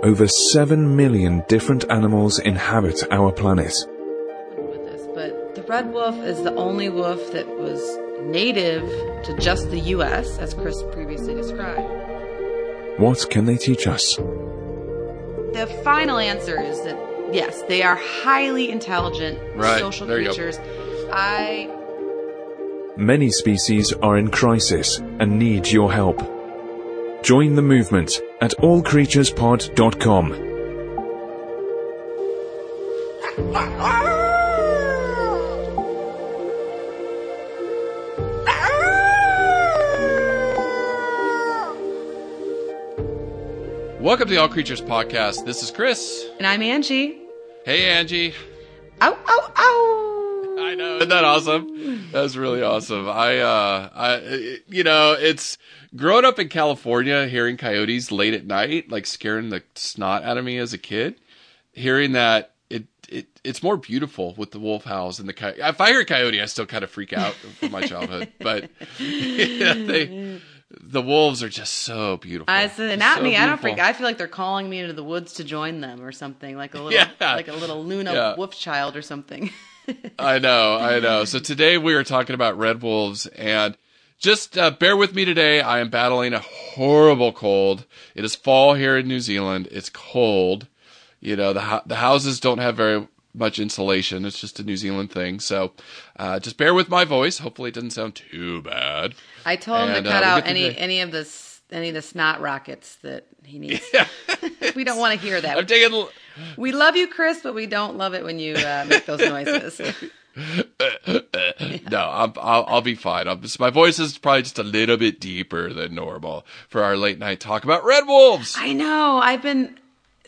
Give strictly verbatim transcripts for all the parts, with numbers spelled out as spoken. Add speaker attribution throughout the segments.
Speaker 1: Over seven million different animals inhabit our planet.
Speaker 2: With this, but the red wolf is the only wolf that was native to just the U S, as Chris previously described.
Speaker 1: What can they teach us?
Speaker 2: The final answer is that, yes, they are highly intelligent
Speaker 3: right.
Speaker 2: social
Speaker 3: there
Speaker 2: creatures. I...
Speaker 1: Many species are in crisis and need your help. Join the movement at all creatures pod dot com.
Speaker 3: Welcome to the All Creatures Podcast. This is Chris.
Speaker 2: And I'm Angie.
Speaker 3: Hey, Angie.
Speaker 2: Ow, ow, ow.
Speaker 3: I know. Isn't that awesome? That was really awesome. I, uh, I, you know, it's growing up in California, hearing coyotes late at night, like scaring the snot out of me as a kid. Hearing that, it, it, it's more beautiful with the wolf howls and the coyote. If I hear a coyote, I still kind of freak out from my childhood. But yeah, they, the wolves are just so beautiful.
Speaker 2: I said, not
Speaker 3: so
Speaker 2: me.
Speaker 3: beautiful.
Speaker 2: I don't freak. I feel like they're calling me into the woods to join them or something, like a little,
Speaker 3: yeah.
Speaker 2: like a little Luna
Speaker 3: yeah.
Speaker 2: wolf child or something.
Speaker 3: I know, I know. So today we are talking about red wolves, and just uh, bear with me today. I am battling a horrible cold. It is fall here in New Zealand. It's cold. You know, the ho- the houses don't have very much insulation. It's just a New Zealand thing. So uh, just bear with my voice. Hopefully it doesn't sound too bad.
Speaker 2: I told him
Speaker 3: and,
Speaker 2: to cut
Speaker 3: uh,
Speaker 2: out any
Speaker 3: today.
Speaker 2: any of the any of the snot rockets that he needs.
Speaker 3: Yeah.
Speaker 2: We don't want to hear that.
Speaker 3: I'm taking.
Speaker 2: We love you, Chris, but we don't love it when you uh, make those noises.
Speaker 3: No, I'm, I'll, I'll be fine. I'm just, my voice is probably just a little bit deeper than normal for our late night talk about red wolves.
Speaker 2: I know. I've been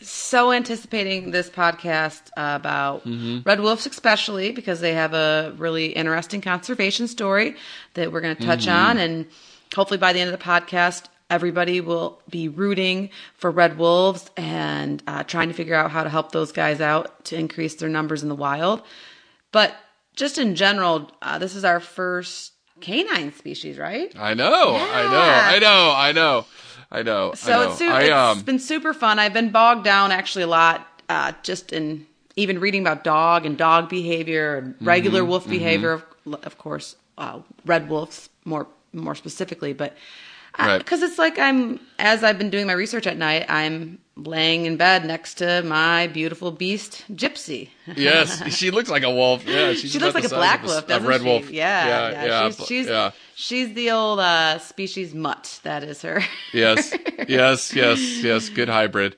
Speaker 2: so anticipating this podcast about
Speaker 3: mm-hmm.
Speaker 2: red wolves, especially because they have a really interesting conservation story that we're going to touch
Speaker 3: mm-hmm.
Speaker 2: on. And hopefully by the end of the podcast, everybody will be rooting for red wolves and uh, trying to figure out how to help those guys out to increase their numbers in the wild. But just in general, uh, this is our first canine species, right?
Speaker 3: I know,
Speaker 2: yeah.
Speaker 3: I know, I know, I know, I know.
Speaker 2: So
Speaker 3: I know.
Speaker 2: it's, su-
Speaker 3: I,
Speaker 2: it's
Speaker 3: um,
Speaker 2: been super fun. I've been bogged down actually a lot, uh, just in even reading about dog and dog behavior and regular
Speaker 3: mm-hmm,
Speaker 2: wolf
Speaker 3: mm-hmm.
Speaker 2: behavior, of, of course, uh, red wolves more more specifically, but. Because
Speaker 3: right.
Speaker 2: it's like I'm, as I've been doing my research at night, I'm laying in bed next to my beautiful beast, Gypsy.
Speaker 3: Yes, she looks like a wolf. Yeah, she's
Speaker 2: she looks like a black wolf,
Speaker 3: a,
Speaker 2: doesn't
Speaker 3: a red
Speaker 2: she?
Speaker 3: wolf.
Speaker 2: Yeah,
Speaker 3: yeah,
Speaker 2: yeah.
Speaker 3: yeah.
Speaker 2: She's she's,
Speaker 3: yeah.
Speaker 2: she's the old uh, species mutt. That is her.
Speaker 3: Yes, yes, yes, yes. Good hybrid.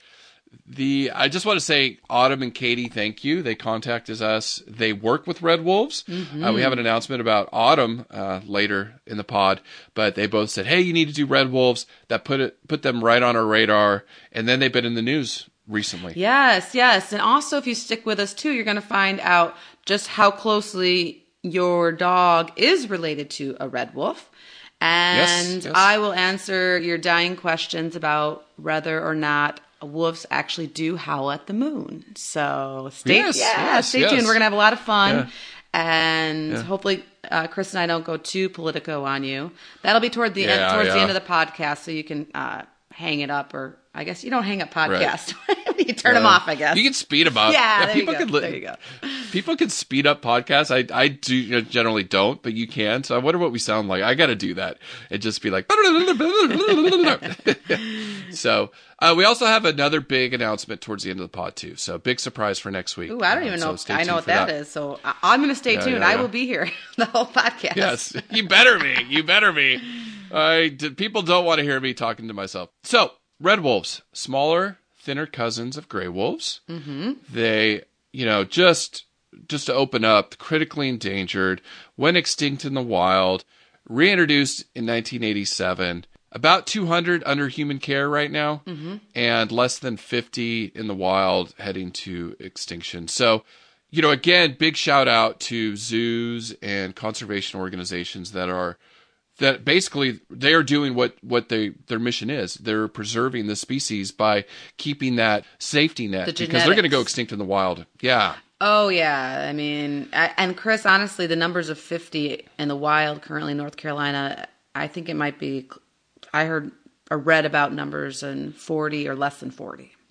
Speaker 3: The I just want to say, Autumn and Katie, thank you. They contacted us. They work with red wolves. Mm-hmm. Uh, we have an announcement about Autumn uh, later in the pod, but they both said, "Hey, you need to do red wolves." That put it put them right on our radar, and then they've been in the news recently.
Speaker 2: Yes, yes, and also if you stick with us too, you're going to find out just how closely your dog is related to a red wolf. And
Speaker 3: yes, yes.
Speaker 2: I will answer your dying questions about whether or not wolves actually do howl at the moon. So stay,
Speaker 3: yes,
Speaker 2: yeah,
Speaker 3: yes,
Speaker 2: stay
Speaker 3: yes.
Speaker 2: tuned. We're going to have a lot of fun.
Speaker 3: Yeah.
Speaker 2: And
Speaker 3: yeah.
Speaker 2: hopefully uh, Chris and I don't go too politico on you. That'll be toward the
Speaker 3: yeah,
Speaker 2: end, towards
Speaker 3: yeah.
Speaker 2: the end of the podcast, so you can uh, hang it up, or I guess you don't hang up podcasts. Right. You turn
Speaker 3: yeah.
Speaker 2: them off, I guess.
Speaker 3: You can speed them up.
Speaker 2: Yeah,
Speaker 3: yeah
Speaker 2: there,
Speaker 3: people
Speaker 2: you go.
Speaker 3: Could li-
Speaker 2: there you go.
Speaker 3: People can speed up podcasts. I I do you know, generally don't, but you can. So I wonder what we sound like. I got to do that. It just be like. So uh, we also have another big announcement towards the end of the pod too. So big surprise for next week.
Speaker 2: Ooh, I don't even
Speaker 3: um,
Speaker 2: know.
Speaker 3: So
Speaker 2: if I know what
Speaker 3: that,
Speaker 2: that is. So I- I'm going to stay
Speaker 3: yeah,
Speaker 2: tuned.
Speaker 3: yeah,
Speaker 2: I
Speaker 3: yeah.
Speaker 2: will be here the whole podcast.
Speaker 3: Yes, you better be. You better be. I did, people don't want to hear me talking to myself. So red wolves, smaller, thinner cousins of gray wolves.
Speaker 2: Mm-hmm.
Speaker 3: They, you know, just just to open up, critically endangered, went extinct in the wild, reintroduced in nineteen eighty-seven. About two hundred under human care right now,
Speaker 2: mm-hmm.
Speaker 3: and less than fifty in the wild heading to extinction. So, you know, again, big shout out to zoos and conservation organizations that are that basically they are doing what what they their mission is. They're preserving the species by keeping that safety net
Speaker 2: The
Speaker 3: because they're going to go
Speaker 2: genetics.
Speaker 3: extinct in the wild. Yeah.
Speaker 2: Oh, yeah. I mean, I, and Chris, honestly, the numbers of fifty in the wild currently in North Carolina, I think it might be, I heard or read about numbers in forty or less than forty.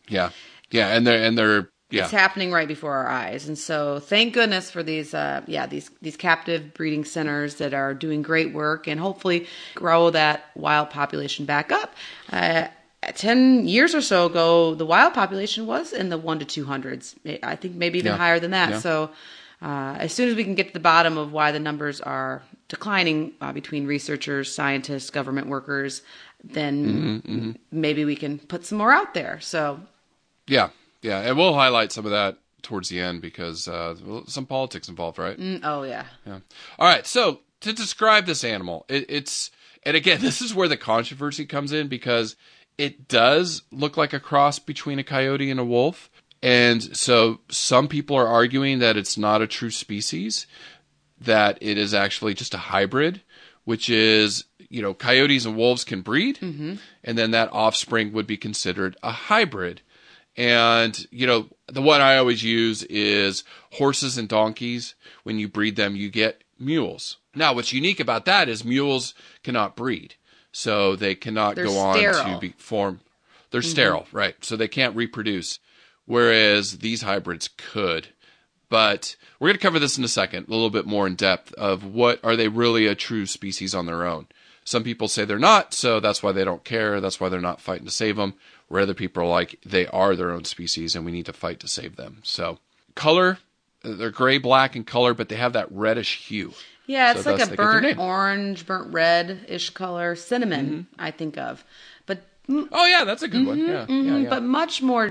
Speaker 3: Yeah. Yeah. And they're, and they're, yeah.
Speaker 2: It's happening right before our eyes. And so thank goodness for these, uh, yeah, these, these captive breeding centers that are doing great work and hopefully grow that wild population back up. Uh, ten years or so ago, the wild population was in the one to two hundreds. I think maybe even
Speaker 3: Yeah.
Speaker 2: higher than that.
Speaker 3: Yeah.
Speaker 2: So, uh, as soon as we can get to the bottom of why the numbers are declining uh, between researchers, scientists, government workers, then
Speaker 3: Mm-hmm, mm-hmm.
Speaker 2: maybe we can put some more out there. So,
Speaker 3: Yeah. Yeah. And we'll highlight some of that towards the end because, uh, well, some politics involved, right?
Speaker 2: mm, oh yeah.
Speaker 3: Yeah. All right. So to describe this animal, it, it's, and again, this is where the controversy comes in because it does look like a cross between a coyote and a wolf. And so some people are arguing that it's not a true species, that it is actually just a hybrid, which is, you know, coyotes and wolves can breed. Mm-hmm. And then that offspring would be considered a hybrid. And, you know, the one I always use is horses and donkeys. When you breed them, you get mules. Now, what's unique about that is mules cannot breed. So they cannot
Speaker 2: They're
Speaker 3: go
Speaker 2: sterile.
Speaker 3: on to be form. They're
Speaker 2: Mm-hmm.
Speaker 3: sterile, right? So they can't reproduce. Whereas these hybrids could. But we're going to cover this in a second, a little bit more in depth of what are they really a true species on their own. Some people say they're not, so that's why they don't care. That's why they're not fighting to save them. Where other people are like, they are their own species and we need to fight to save them. So color, they're gray, black in color, but they have that reddish hue.
Speaker 2: Yeah, it's
Speaker 3: So
Speaker 2: like
Speaker 3: thus
Speaker 2: a
Speaker 3: they get their
Speaker 2: burnt
Speaker 3: name.
Speaker 2: orange, burnt red-ish color, cinnamon,
Speaker 3: Mm-hmm.
Speaker 2: I think of. But
Speaker 3: Oh, yeah, that's a good one. Yeah, yeah, yeah.
Speaker 2: but much more,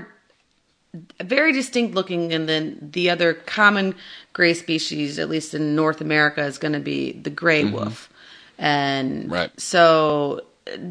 Speaker 2: very distinct looking than the other common gray species, at least in North America, is going to be the gray wolf. And
Speaker 3: Right.
Speaker 2: so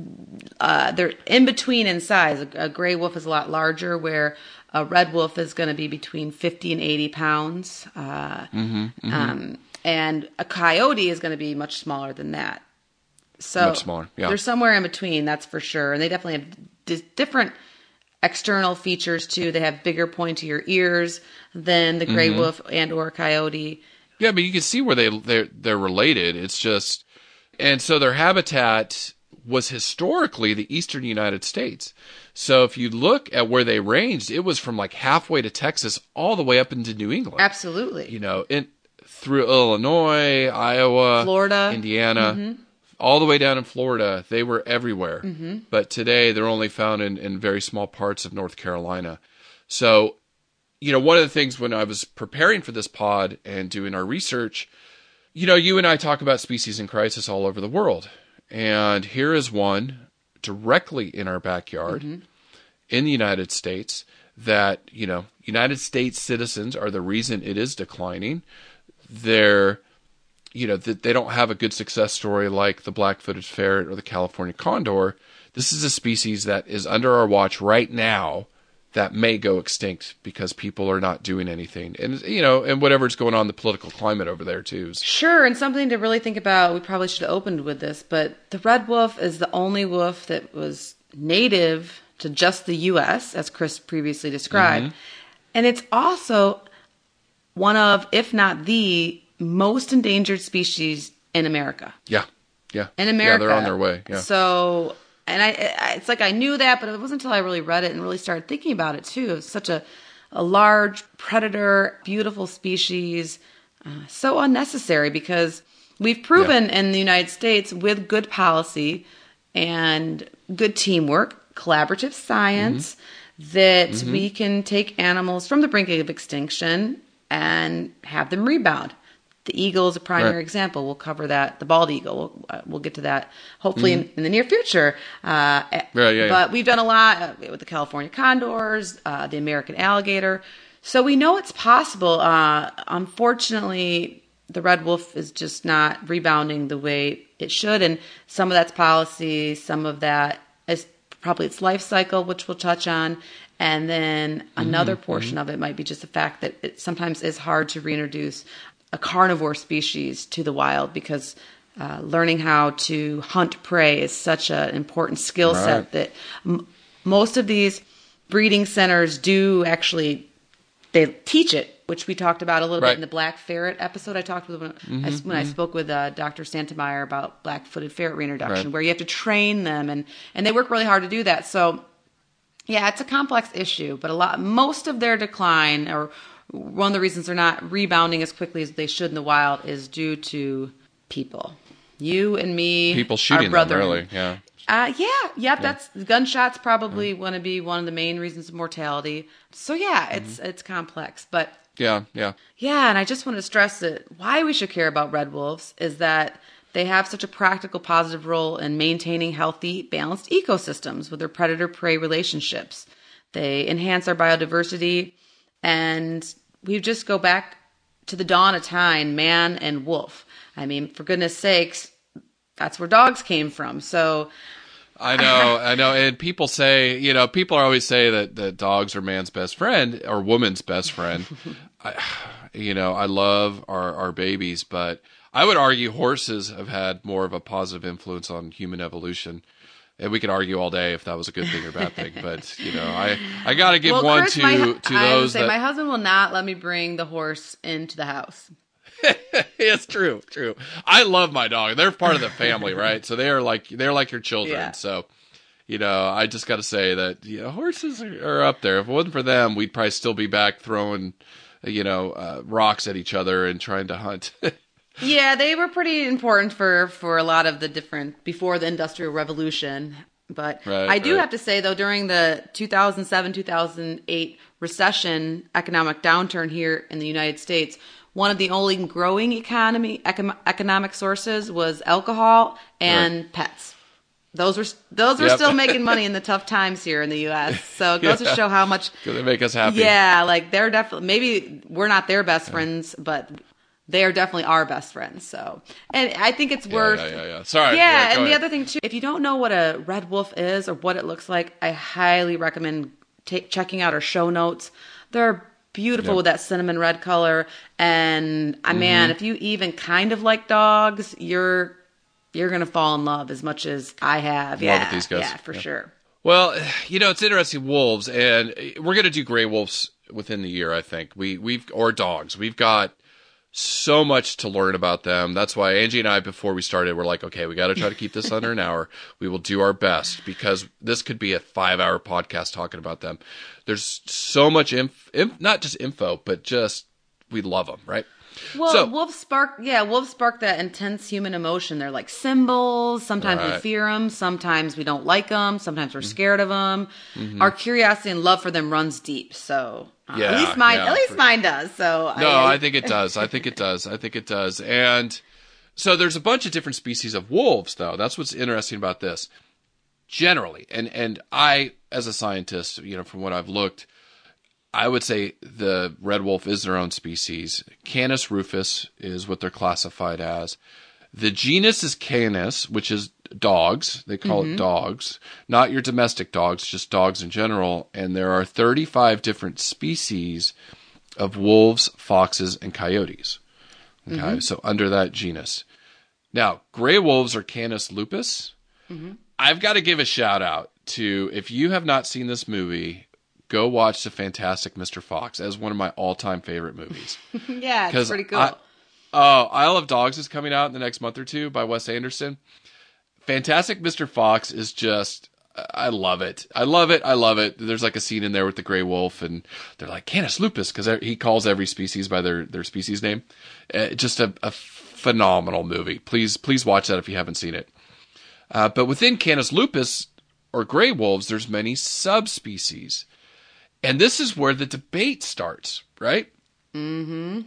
Speaker 2: uh, they're in between in size. A, a gray wolf is a lot larger, where a red wolf is going to be between fifty and eighty pounds. Uh, Um, and a coyote is going to be much smaller than that. So
Speaker 3: Much smaller, yeah.
Speaker 2: they're somewhere in between, that's for sure. And they definitely have di- different external features too. They have bigger, pointier ears than the gray wolf and or coyote.
Speaker 3: Yeah, but you can see where they they're, they're related. It's just, and so their habitat was historically the eastern United States. So if you look at where they ranged, it was from like halfway to Texas all the way up into New England.
Speaker 2: Absolutely.
Speaker 3: You know, in through Illinois, Iowa,
Speaker 2: Florida.
Speaker 3: Indiana, all the way down in Florida. They were everywhere. But today they're only found in, in very small parts of North Carolina. So, you know, one of the things when I was preparing for this pod and doing our research, you know, you and I talk about species in crisis all over the world. And here is one directly in our backyard in the United States that, you know, United States citizens are the reason it is declining. They're, you know, th- they don't have a good success story like the black-footed ferret or the California condor. This is a species that is under our watch right now that may go extinct because people are not doing anything. And, you know, and whatever's going on in the political climate over there, too.
Speaker 2: Sure, and something to really think about, we probably should have opened with this, but the red wolf is the only wolf that was native to just the U S, as Chris previously described. And it's also one of, if not the most endangered species in America.
Speaker 3: Yeah. Yeah.
Speaker 2: In America.
Speaker 3: Yeah, they're on their way. Yeah.
Speaker 2: So, and I, I, it's like I knew that, but it wasn't until I really read it and really started thinking about it too. It's such a, a large predator, beautiful species, uh, so unnecessary because we've proven
Speaker 3: Yeah.
Speaker 2: in the United States with good policy and good teamwork, collaborative science, that we can take animals from the brink of extinction and have them rebound. The eagle is a primary
Speaker 3: Right.
Speaker 2: example. We'll cover that. The bald eagle. We'll, uh, we'll get to that hopefully in, in the near future. Uh,
Speaker 3: Right, yeah, yeah.
Speaker 2: but we've done a lot uh, with the California condors, uh, the American alligator. So we know it's possible. Uh, unfortunately, the red wolf is just not rebounding the way it should. And some of that's policy. Some of that is probably its life cycle, which we'll touch on. And then another portion of it might be just the fact that it sometimes is hard to reintroduce a carnivore species to the wild because uh, learning how to hunt prey is such an important skill set
Speaker 3: Right.
Speaker 2: that m- most of these breeding centers do actually, they teach it, which we talked about a little
Speaker 3: Right.
Speaker 2: bit in the black ferret episode. I talked with when, I, when I spoke with uh, Doctor Santameyer about black-footed ferret reintroduction,
Speaker 3: Right.
Speaker 2: where you have to train them, and, and they work really hard to do that. So Yeah, it's a complex issue, but a lot, most of their decline, or one of the reasons they're not rebounding as quickly as they should in the wild, is due to people. You and me,
Speaker 3: people shooting
Speaker 2: our
Speaker 3: them early. Yeah.
Speaker 2: Uh, yeah, yeah, yeah. That's gunshots probably mm-hmm. want to be one of the main reasons of mortality. So yeah, it's mm-hmm. it's complex, but
Speaker 3: yeah, yeah,
Speaker 2: yeah. And I just want to stress that why we should care about red wolves is that they have such a practical, positive role in maintaining healthy, balanced ecosystems with their predator-prey relationships. They enhance our biodiversity, and we just go back to the dawn of time, man and wolf. I mean, for goodness sakes, that's where dogs came from. So
Speaker 3: I know, I know. And people say, you know, people always say that, that dogs are man's best friend or woman's best friend. I, you know, I love our, our babies, but I would argue horses have had more of a positive influence on human evolution. And we could argue all day if that was a good thing or bad thing, but you know, I, I got to give
Speaker 2: well,
Speaker 3: one
Speaker 2: Chris,
Speaker 3: to
Speaker 2: my,
Speaker 3: to
Speaker 2: I
Speaker 3: those.
Speaker 2: Say
Speaker 3: that...
Speaker 2: my husband will not let me bring the horse into the house.
Speaker 3: It's true, true. I love my dog. They're part of the family, right? So they are like they're like your children.
Speaker 2: Yeah.
Speaker 3: So, you know, I just got to say that you know, horses are, are up there. If it wasn't for them, we'd probably still be back throwing, you know, uh, rocks at each other and trying to hunt.
Speaker 2: Yeah, they were pretty important for, for a lot of the different, before the Industrial Revolution. But
Speaker 3: right,
Speaker 2: I do
Speaker 3: right.
Speaker 2: have to say, though, during the two thousand seven, two thousand eight recession, economic downturn here in the United States, one of the only growing economy econ- economic sources was alcohol and right. pets. Those were those were
Speaker 3: yep.
Speaker 2: still making money in the tough times here in the U S. So it goes
Speaker 3: yeah.
Speaker 2: to show how much
Speaker 3: they make us happy.
Speaker 2: Yeah, like they're definitely maybe we're not their best yeah. friends, but they are definitely our best friends. So, and I think it's worth.
Speaker 3: Yeah, yeah, yeah. yeah. Sorry.
Speaker 2: Yeah,
Speaker 3: yeah
Speaker 2: and
Speaker 3: ahead.
Speaker 2: the other thing too, if you don't know what a red wolf is or what it looks like, I highly recommend t- checking out our show notes. They're beautiful yep. with that cinnamon red color, and I mm-hmm. man, if you even kind of like dogs, you're you're gonna fall in love as much as I have.
Speaker 3: Love
Speaker 2: yeah,
Speaker 3: with these guys.
Speaker 2: yeah, for
Speaker 3: yeah.
Speaker 2: sure.
Speaker 3: Well, you know, it's interesting. Wolves, and we're gonna do gray wolves within the year. I think we we've or dogs. We've got so much to learn about them. That's why Angie and I, before we started, were like, okay, we got to try to keep this under an hour. We will do our best because this could be a five hour podcast talking about them. There's so much inf, inf not just info, but just, we love them, right?
Speaker 2: Well,
Speaker 3: so,
Speaker 2: wolves spark, yeah, wolves spark that intense human emotion. They're like symbols. Sometimes
Speaker 3: right.
Speaker 2: we fear them. Sometimes we don't like them. Sometimes we're
Speaker 3: mm-hmm.
Speaker 2: scared of them. Mm-hmm. Our curiosity and love for them runs deep. So uh,
Speaker 3: yeah,
Speaker 2: at least mine,
Speaker 3: yeah,
Speaker 2: at least
Speaker 3: for,
Speaker 2: mine does. So
Speaker 3: no,
Speaker 2: I,
Speaker 3: I think it does. I think it does. I think it does. And so there's a bunch of different species of wolves, though. That's what's interesting about this. Generally, and and I, as a scientist, you know, from what I've looked, I would say the red wolf is their own species. Canis rufus is what they're classified as. The genus is Canis, which is dogs. They call mm-hmm. it dogs. Not your domestic dogs, just dogs in general. And there are thirty-five different species of wolves, foxes, and coyotes. Okay, mm-hmm. so under that genus. Now, gray wolves are Canis lupus. Mm-hmm. I've got to give a shout out to, if you have not seen this movie, go watch The Fantastic Mister Fox as one of my all-time favorite movies.
Speaker 2: Yeah, it's pretty cool.
Speaker 3: I, oh, Isle of Dogs is coming out in the next month or two by Wes Anderson. Fantastic Mister Fox is just, I love it. I love it. I love it. There's like a scene in there with the gray wolf, and they're like, Canis lupus, because he calls every species by their, their species name. Uh, just a, a phenomenal movie. Please, please watch that if you haven't seen it. Uh, but within Canis lupus, or gray wolves, there's many subspecies. And this is where the debate starts, right?
Speaker 2: Mm-hmm.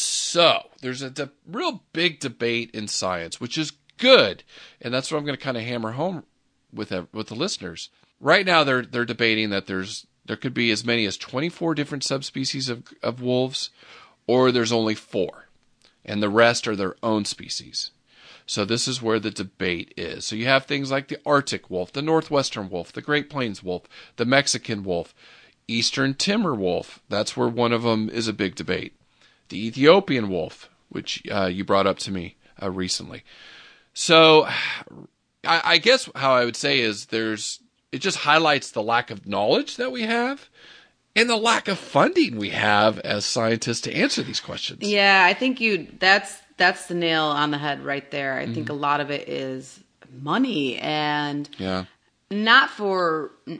Speaker 3: So there's a de- real big debate in science, which is good. And that's what I'm going to kind of hammer home with uh, with the listeners. Right now, they're they're debating that there's there could be as many as twenty-four different subspecies of, of wolves, or there's only four. And the rest are their own species. So this is where the debate is. So you have things like the Arctic wolf, the Northwestern wolf, the Great Plains wolf, the Mexican wolf, Eastern Timor wolf. That's where one of them is a big debate. The Ethiopian wolf, which uh, you brought up to me uh, recently. So I, I guess how I would say is there's, it just highlights the lack of knowledge that we have and the lack of funding we have as scientists to answer these questions.
Speaker 2: Yeah, I think you, that's, that's the nail on the head right there. I mm-hmm. think a lot of it is money, and
Speaker 3: yeah.
Speaker 2: not for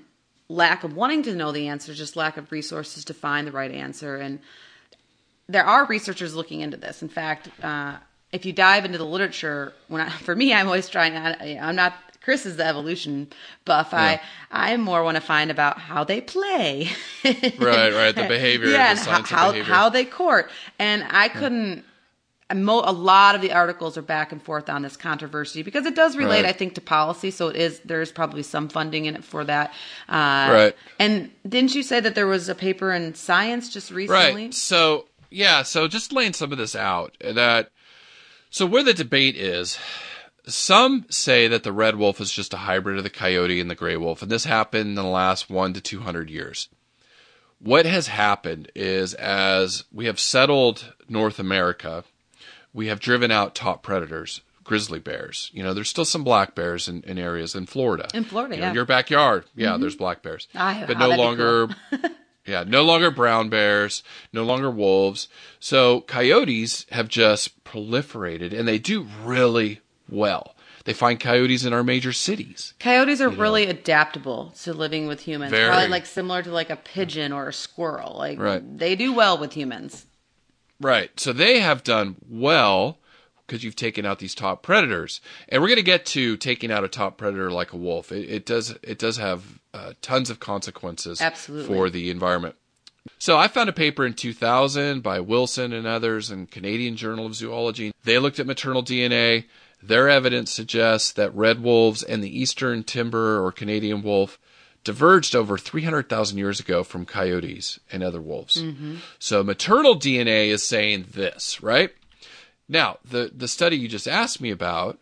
Speaker 2: lack of wanting to know the answer, just lack of resources to find the right answer. And there are researchers looking into this. In fact, uh, if you dive into the literature, when I, for me, I'm always trying. I, I'm not. Chris is the evolution buff. Yeah. I I more want to find about how they play.
Speaker 3: right, right. The behavior,
Speaker 2: yeah,
Speaker 3: the science
Speaker 2: how,
Speaker 3: of behavior.
Speaker 2: how they court. And I couldn't. A lot of the articles are back and forth on this controversy because it does relate,
Speaker 3: right.
Speaker 2: I think, to policy. So it is. There's probably some funding in it for that. Uh,
Speaker 3: right.
Speaker 2: And didn't you say that there was a paper in Science just recently?
Speaker 3: Right. So yeah. So just laying some of this out. That. So where the debate is. Some say that the red wolf is just a hybrid of the coyote and the gray wolf, and this happened in the last one to two hundred years. What has happened is, as we have settled North America, we have driven out top predators, grizzly bears. You know, there's still some black bears in, in areas in Florida.
Speaker 2: In Florida,
Speaker 3: you
Speaker 2: yeah.
Speaker 3: know, your backyard, yeah,
Speaker 2: Mm-hmm.
Speaker 3: there's black bears,
Speaker 2: I,
Speaker 3: but
Speaker 2: oh,
Speaker 3: no longer,
Speaker 2: cool.
Speaker 3: yeah, no longer brown bears, no longer wolves. So coyotes have just proliferated, and they do really well. They find coyotes in our major cities.
Speaker 2: Coyotes are
Speaker 3: you
Speaker 2: really
Speaker 3: know.
Speaker 2: adaptable to living with humans.
Speaker 3: Very.
Speaker 2: Probably like similar to like a pigeon or a squirrel. Like
Speaker 3: Right.
Speaker 2: they do well with humans.
Speaker 3: Right. So they have done well because you've taken out these top predators. And we're going to get to taking out a top predator like a wolf. It, it does it does have uh, tons of consequences
Speaker 2: Absolutely.
Speaker 3: for the environment. So I found a paper in two thousand by Wilson and others in Canadian Journal of Zoology. They looked at maternal D N A. Their evidence suggests that red wolves and the eastern timber or Canadian wolf diverged over three hundred thousand years ago from coyotes and other wolves. Mm-hmm. So maternal D N A is saying this, right? Now, the, the study you just asked me about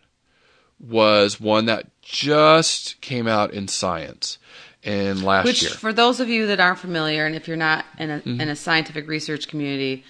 Speaker 3: was one that just came out in Science in last
Speaker 2: Which,
Speaker 3: year.
Speaker 2: for those of you that aren't familiar, and if you're not in a,
Speaker 3: Mm-hmm.
Speaker 2: in a scientific research community,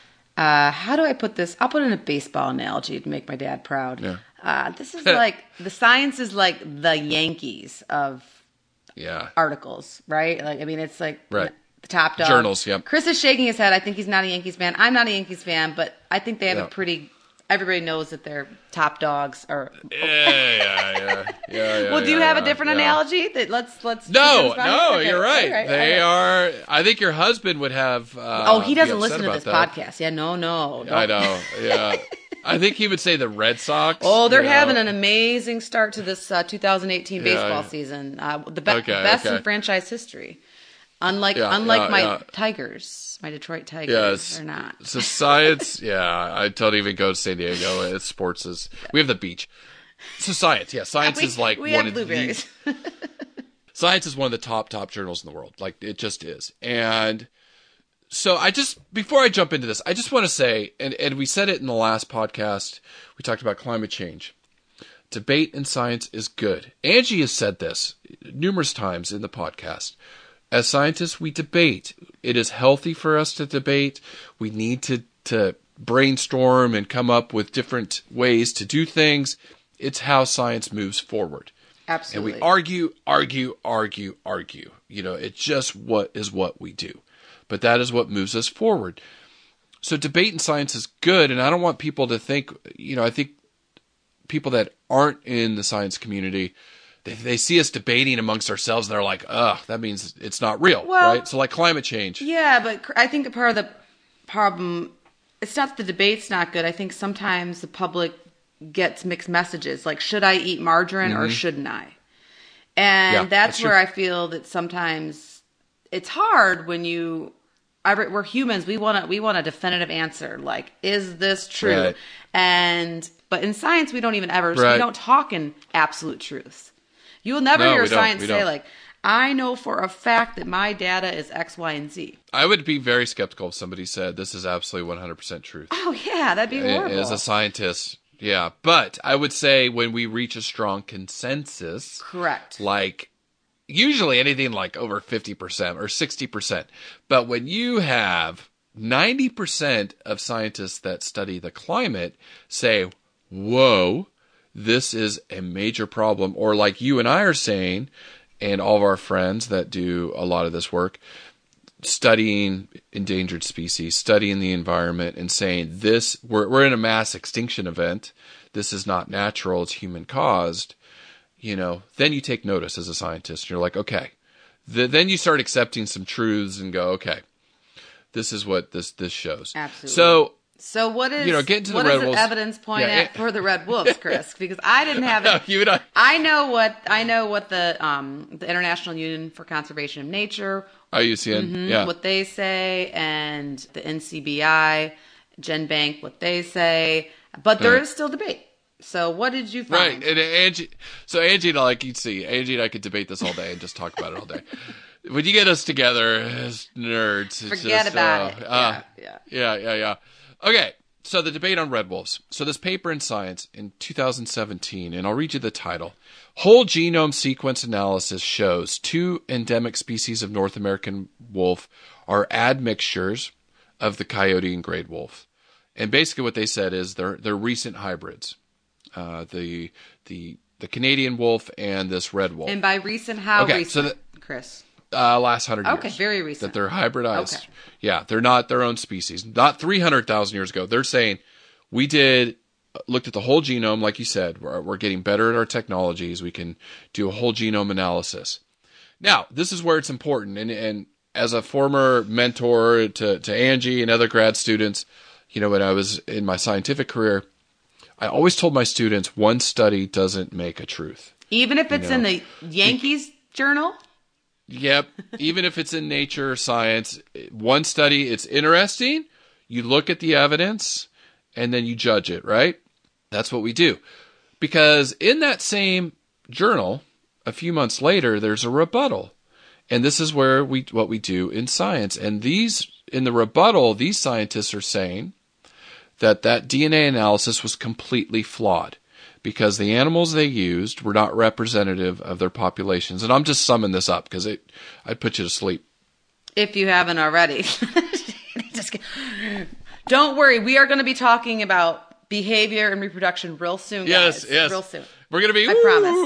Speaker 2: uh, how do I put this? I'll put in a baseball analogy to make my dad proud.
Speaker 3: Yeah.
Speaker 2: Uh, this is like, the Science is like the Yankees of
Speaker 3: Yeah.
Speaker 2: articles, right? Like, I mean, it's like
Speaker 3: Right.
Speaker 2: the top dog.
Speaker 3: Journals, yep.
Speaker 2: Chris is shaking his head. I think he's not a Yankees fan. I'm not a Yankees fan, but I think they have
Speaker 3: Yeah.
Speaker 2: a pretty, everybody knows that they're top dogs. Or
Speaker 3: Yeah, yeah, yeah, yeah, yeah.
Speaker 2: well, do you
Speaker 3: yeah,
Speaker 2: have a
Speaker 3: yeah,
Speaker 2: different
Speaker 3: yeah.
Speaker 2: analogy? That let's let's.
Speaker 3: No,
Speaker 2: let's
Speaker 3: no,
Speaker 2: okay.
Speaker 3: you're right.
Speaker 2: All right,
Speaker 3: They
Speaker 2: all right.
Speaker 3: are. I think your husband would have. Uh,
Speaker 2: Oh, he
Speaker 3: be
Speaker 2: doesn't
Speaker 3: upset
Speaker 2: listen to
Speaker 3: about
Speaker 2: this
Speaker 3: that.
Speaker 2: podcast. Yeah, no, no. don't.
Speaker 3: I know. Yeah, I think he would say the Red Sox.
Speaker 2: Oh, they're
Speaker 3: you
Speaker 2: having
Speaker 3: know.
Speaker 2: an amazing start to this uh, two thousand eighteen
Speaker 3: Yeah,
Speaker 2: baseball
Speaker 3: yeah.
Speaker 2: season. Uh, the be-
Speaker 3: Okay,
Speaker 2: best
Speaker 3: okay.
Speaker 2: in franchise history. Unlike
Speaker 3: Yeah,
Speaker 2: unlike
Speaker 3: yeah,
Speaker 2: my
Speaker 3: yeah.
Speaker 2: Tigers, my Detroit Tigers,
Speaker 3: Yes,
Speaker 2: are not.
Speaker 3: So science. Yeah, I don't even go to San Diego. It's sports is. We have the beach. So science. Yeah, science
Speaker 2: we,
Speaker 3: is like
Speaker 2: we
Speaker 3: one
Speaker 2: have
Speaker 3: of
Speaker 2: blueberries.
Speaker 3: the. Science is one of the top top journals in the world. Like it just is. And so I just before I jump into this, I just want to say, and and we said it in the last podcast. We talked about climate change. Debate in science is good. Angie has said this numerous times in the podcast. As scientists, we debate. It is healthy for us to debate. We need to, to brainstorm and come up with different ways to do things. It's how science moves forward.
Speaker 2: Absolutely.
Speaker 3: And we argue, argue, argue, argue. You know, it's just what is what we do. But that is what moves us forward. So debate in science is good, and I don't want people to think, you know, I think people that aren't in the science community, they, they see us debating amongst ourselves, and they're like, ugh, that means it's not real,
Speaker 2: Well,
Speaker 3: right? So like climate change.
Speaker 2: Yeah, but cr- I think part of the problem, it's not that the debate's not good. I think sometimes the public gets mixed messages, like should I eat margarine or shouldn't I? And
Speaker 3: Yeah,
Speaker 2: that's,
Speaker 3: that's
Speaker 2: where
Speaker 3: true.
Speaker 2: I feel that sometimes it's hard when you, every- we're humans. We want to, we want a definitive answer. Like, is this true?
Speaker 3: Right.
Speaker 2: And, but in science, we don't even ever, we
Speaker 3: Right.
Speaker 2: don't talk in absolute truths. You will never
Speaker 3: No,
Speaker 2: hear
Speaker 3: we don't.
Speaker 2: science
Speaker 3: We
Speaker 2: say
Speaker 3: don't.
Speaker 2: like, I know for a fact that my data is X, Y, and Z.
Speaker 3: I would be very skeptical if somebody said this is absolutely one hundred percent truth.
Speaker 2: Oh yeah, that'd be horrible.
Speaker 3: As a scientist, yeah. But I would say when we reach a strong consensus,
Speaker 2: Correct.
Speaker 3: like usually anything like over fifty percent or sixty percent. But when you have ninety percent of scientists that study the climate say, whoa, this is a major problem. Or like you and I are saying, and all of our friends that do a lot of this work, studying endangered species, studying the environment, and saying this, we're, we're in a mass extinction event. This is not natural. It's human caused. You know, then you take notice as a scientist. You're like, okay, the, then you start accepting some truths and go, okay, this is what this this shows.
Speaker 2: Absolutely.
Speaker 3: So,
Speaker 2: so what is
Speaker 3: you know, getting to the
Speaker 2: what
Speaker 3: Red
Speaker 2: does the
Speaker 3: Wolves-
Speaker 2: evidence point
Speaker 3: Yeah,
Speaker 2: at
Speaker 3: yeah.
Speaker 2: for the Red Wolves, Chris? Because I didn't have it.
Speaker 3: You and I-
Speaker 2: I know what I know what the um the International Union for Conservation of Nature,
Speaker 3: I U C N,
Speaker 2: mhm,
Speaker 3: yeah.
Speaker 2: what they say, and the N C B I, GenBank, what they say, but there
Speaker 3: Right.
Speaker 2: is still debate. So what did you
Speaker 3: Right,
Speaker 2: find?
Speaker 3: and Angie, so Angie and I, like you'd see, Angie and I could debate this all day and just talk about it all day. When you get us together as nerds, it's
Speaker 2: Forget
Speaker 3: just,
Speaker 2: about
Speaker 3: uh,
Speaker 2: it.
Speaker 3: uh,
Speaker 2: yeah,
Speaker 3: yeah,
Speaker 2: yeah.
Speaker 3: yeah, yeah. Okay, so the debate on red wolves. So this paper in Science in two thousand seventeen, and I'll read you the title. Whole genome sequence analysis shows two endemic species of North American wolf are admixtures of the coyote and gray wolf. And basically what they said is they're they're recent hybrids. Uh, the the the Canadian wolf and this red wolf.
Speaker 2: And by recent, how
Speaker 3: Okay,
Speaker 2: recent,
Speaker 3: so the-
Speaker 2: Chris?
Speaker 3: Uh, last hundred years.
Speaker 2: Okay, very recent.
Speaker 3: That they're hybridized.
Speaker 2: Okay.
Speaker 3: Yeah, they're not their own species. Not three hundred thousand years ago. They're saying we did looked at the whole genome, like you said. We're, we're getting better at our technologies. We can do a whole genome analysis. Now, this is where it's important. And, and as a former mentor to, to Angie and other grad students, you know, when I was in my scientific career, I always told my students one study doesn't make a truth.
Speaker 2: Even if it's
Speaker 3: know.
Speaker 2: in the Yankees journal?
Speaker 3: Yep. Even if it's in Nature or Science, one study, it's interesting. You look at the evidence and then you judge it, right? That's what we do. Because in that same journal, a few months later, there's a rebuttal. And this is where we what we do in science. And these in the rebuttal, these scientists are saying that that D N A analysis was completely flawed, because the animals they used were not representative of their populations. And I'm just summing this up because it I'd put you to sleep.
Speaker 2: If you haven't already. Just kidding. Don't worry, we are going to be talking about behavior and reproduction real soon,
Speaker 3: Yes,
Speaker 2: guys.
Speaker 3: yes.
Speaker 2: Real soon.
Speaker 3: We're going to be,
Speaker 2: I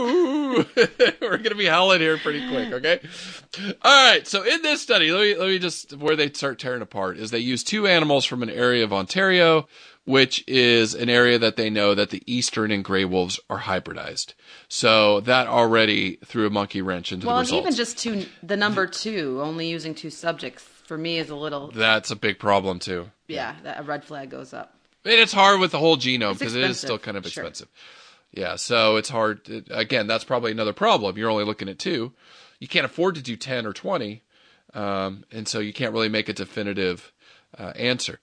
Speaker 3: promise. We're going to be howling here pretty quick, okay? All right, so in this study, let me, let me just, where they start tearing apart is they use two animals from an area of Ontario, which is an area that they know that the eastern and gray wolves are hybridized. So that already threw a monkey wrench into
Speaker 2: Well,
Speaker 3: the
Speaker 2: and
Speaker 3: results.
Speaker 2: even just two, the number two, only using two subjects, for me is a little,
Speaker 3: That's a big problem too.
Speaker 2: yeah, that a red flag goes up.
Speaker 3: And it's hard with the whole genome
Speaker 2: It's
Speaker 3: because it is
Speaker 2: expensive,
Speaker 3: still kind of
Speaker 2: sure.
Speaker 3: expensive. Yeah, so it's hard. It, again, that's probably another problem. You're only looking at two. You can't afford to do ten or twenty, um, and so you can't really make a definitive uh, answer.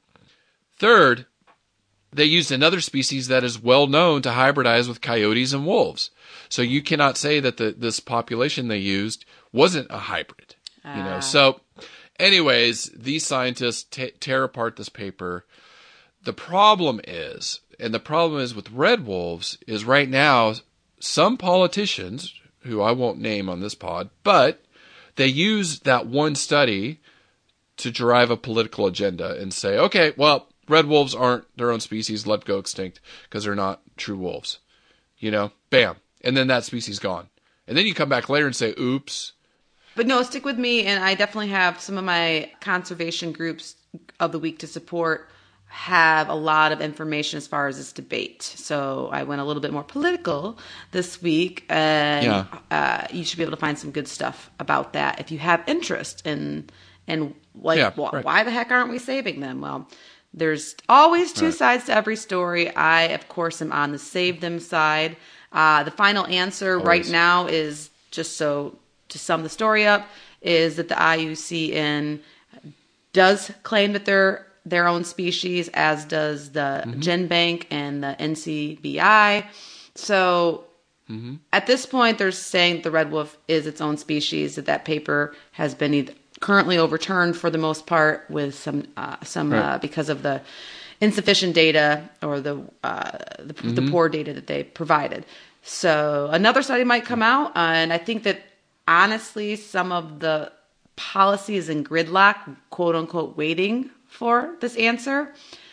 Speaker 3: Third, they used another species that is well known to hybridize with coyotes and wolves. So you cannot say that the, this population they used wasn't a hybrid. You know.
Speaker 2: Ah.
Speaker 3: So, anyways, these scientists t- tear apart this paper. The problem is, and the problem is with red wolves, is right now some politicians, who I won't name on this pod, but they use that one study to drive a political agenda and say, okay, well, red wolves aren't their own species, let go extinct because they're not true wolves. You know, bam. And then that species gone. And then you come back later and say, oops.
Speaker 2: But no, stick with me, and I definitely have some of my conservation groups of the week to support have a lot of information as far as this debate. So I went a little bit more political this week, and
Speaker 3: Yeah.
Speaker 2: uh, you should be able to find some good stuff about that if you have interest in, and like,
Speaker 3: Yeah,
Speaker 2: wh-
Speaker 3: right.
Speaker 2: why the heck aren't we saving them? Well, there's always two
Speaker 3: Right.
Speaker 2: sides to every story. I, of course, am on the save them side. Uh, the final answer right
Speaker 3: Always.
Speaker 2: now is, just so to sum the story up, is that the I U C N does claim that they're their own species, as does the
Speaker 3: Mm-hmm.
Speaker 2: GenBank and the N C B I. So
Speaker 3: Mm-hmm.
Speaker 2: at this point, they're saying the red wolf is its own species, that that paper has been either currently overturned for the most part with some, uh, some
Speaker 3: Right.
Speaker 2: uh, because of the insufficient data or the, uh, the,
Speaker 3: Mm-hmm.
Speaker 2: the poor data that they provided. So another study might come out, uh, and I think that honestly, some of the policies in gridlock, quote unquote, waiting for this answer,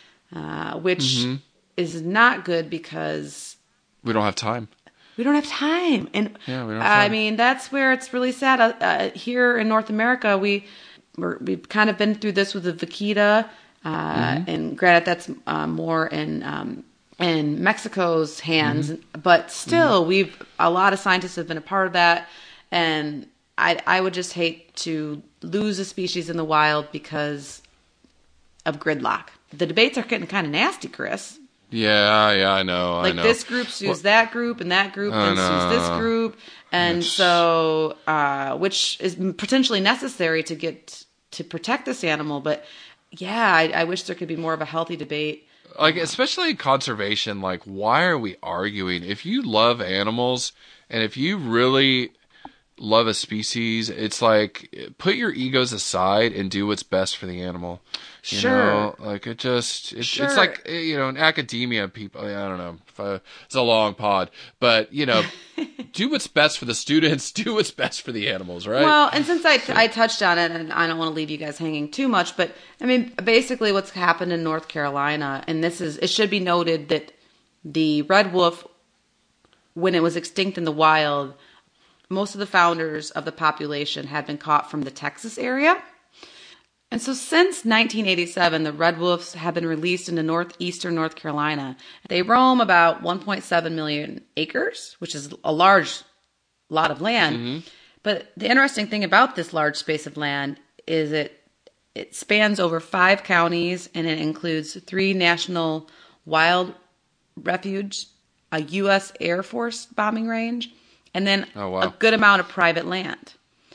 Speaker 2: uh, which
Speaker 3: Mm-hmm.
Speaker 2: is not good because
Speaker 3: We don't have time.
Speaker 2: we don't have time. And
Speaker 3: Yeah, we don't have
Speaker 2: I
Speaker 3: time.
Speaker 2: mean, that's where it's really sad. Uh, uh, here in North America, we we're, we've kind of been through this with the vaquita, uh,
Speaker 3: Mm-hmm.
Speaker 2: and granted, that's uh, more in um, in Mexico's hands.
Speaker 3: Mm-hmm.
Speaker 2: But still, we've a lot of scientists have been a part of that, and I I would just hate to lose a species in the wild because of gridlock. The debates are getting kind of nasty, Chris.
Speaker 3: Yeah, yeah, I know.
Speaker 2: Like
Speaker 3: I know.
Speaker 2: this group sues well, that group, and that group then sues this group, and
Speaker 3: it's...
Speaker 2: so uh, which is potentially necessary to get to protect this animal. But yeah, I, I wish there could be more of a healthy debate.
Speaker 3: Like, especially in conservation, like, why are we arguing? If you love animals, and if you really love a species, it's like, put your egos aside and do what's best for the animal. You
Speaker 2: sure.
Speaker 3: know, like, it just, it,
Speaker 2: sure.
Speaker 3: it's like, you know, in academia, people, I don't know, if I, it's a long pod, but, you know, do what's best for the students, do what's best for the animals, right?
Speaker 2: Well, and since I, I touched on it, and I don't want to leave you guys hanging too much, but, I mean, basically what's happened in North Carolina, and this is, it should be noted that the red wolf, when it was extinct in the wild, most of the founders of the population had been caught from the Texas area. And so since nineteen eighty-seven, the red wolves have been released into northeastern North Carolina. They roam about one point seven million acres, which is a large lot of land. Mm-hmm. But the interesting thing about this large space of land is it it spans over five counties, and it includes three national wild refuge, a U S Air Force bombing range, and then oh, wow. a good amount of private land.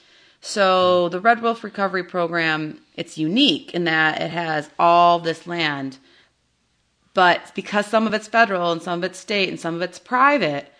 Speaker 2: So the Red Wolf Recovery Program, it's unique in that it has all this land, but because some of it's federal and some of it's state and some of it's private,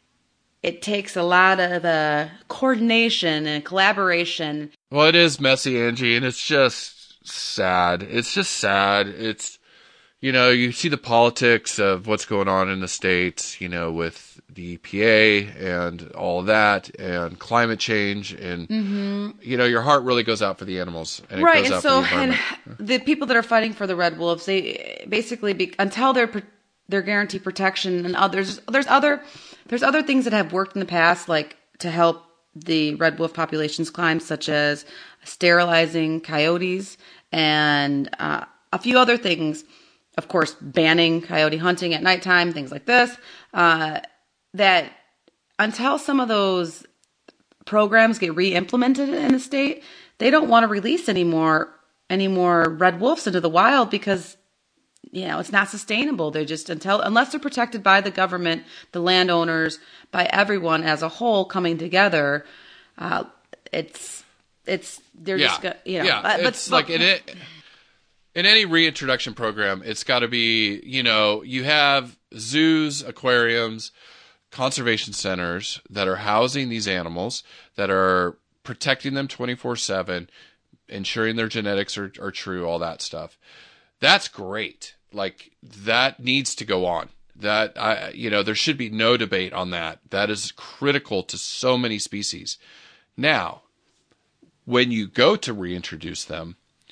Speaker 2: it takes a lot of uh, coordination and collaboration.
Speaker 3: Well, it is messy, Angie, and it's just sad. It's just sad. It's, you know, you see the politics of what's going on in the states, you know, with the E P A and all of that, and climate change, and mm-hmm. you know, your heart really goes out for the animals, and
Speaker 2: right.
Speaker 3: it goes
Speaker 2: and
Speaker 3: out
Speaker 2: so,
Speaker 3: for the
Speaker 2: and
Speaker 3: environment.
Speaker 2: the people that are fighting for the red wolves, they basically be, until they're they're guaranteed protection, and others, there's other there's other things that have worked in the past, like to help the red wolf populations climb, such as sterilizing coyotes and uh, a few other things. Of course, banning coyote hunting at nighttime, things like this. Uh, that until some of those programs get re-implemented in the state, they don't want to release any more, any more red wolves into the wild because, you know, it's not sustainable. They're just, until, unless they're protected by the government, the landowners, by everyone as a whole coming together, uh, it's, it's, they're
Speaker 3: yeah.
Speaker 2: just, you know.
Speaker 3: Yeah,
Speaker 2: but,
Speaker 3: it's
Speaker 2: but,
Speaker 3: like in it. In any reintroduction program, it's got to be, you know, you have zoos, aquariums, conservation centers that are housing these animals, that are protecting them twenty-four seven, ensuring their genetics are, are true, all that stuff. That's great. Like, that needs to go on. That, I, you know, there should be no debate on that. That is critical to so many species. Now, when you go to reintroduce them,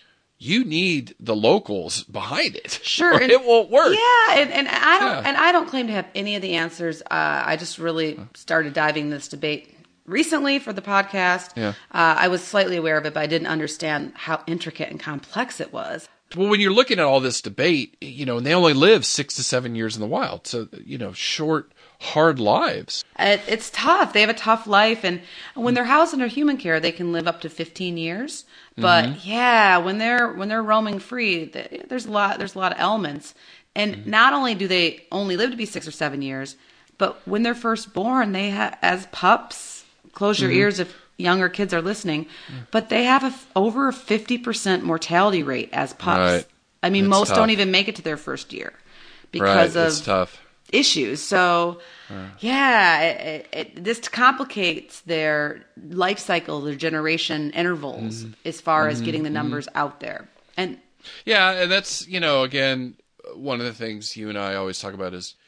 Speaker 3: you need the locals behind it.
Speaker 2: Sure,
Speaker 3: and, it won't work.
Speaker 2: Yeah, and, and I don't,
Speaker 3: yeah.
Speaker 2: and I don't claim to have any of the answers. Uh, I just really started diving this debate recently for the podcast.
Speaker 3: Yeah.
Speaker 2: Uh, I was slightly aware of it, but I didn't understand how intricate and complex it was.
Speaker 3: Well, when you're looking at all this debate, you know, and they only live six to seven years in the wild, so you know, short, hard lives.
Speaker 2: It, it's tough. They have a tough life, and when they're housed under human care, they can live up to fifteen years. But mm-hmm. yeah, when they're when they're roaming free, they, there's a lot there's a lot of elements. And mm-hmm. not only do they only live to be six or seven years, but when they're first born, they have as pups. Close your mm-hmm. ears if younger kids are listening, mm-hmm. but they have a, over a fifty percent mortality rate as pups.
Speaker 3: Right.
Speaker 2: I mean,
Speaker 3: it's
Speaker 2: most
Speaker 3: tough.
Speaker 2: don't even make it to their first year because
Speaker 3: right.
Speaker 2: of
Speaker 3: it's tough.
Speaker 2: issues. So, uh. yeah, it, it, this complicates their life cycle, their generation intervals, mm-hmm. as far mm-hmm. as getting the numbers mm-hmm. out there. And
Speaker 3: yeah, and that's, you know, again, one of the things you and I always talk about is,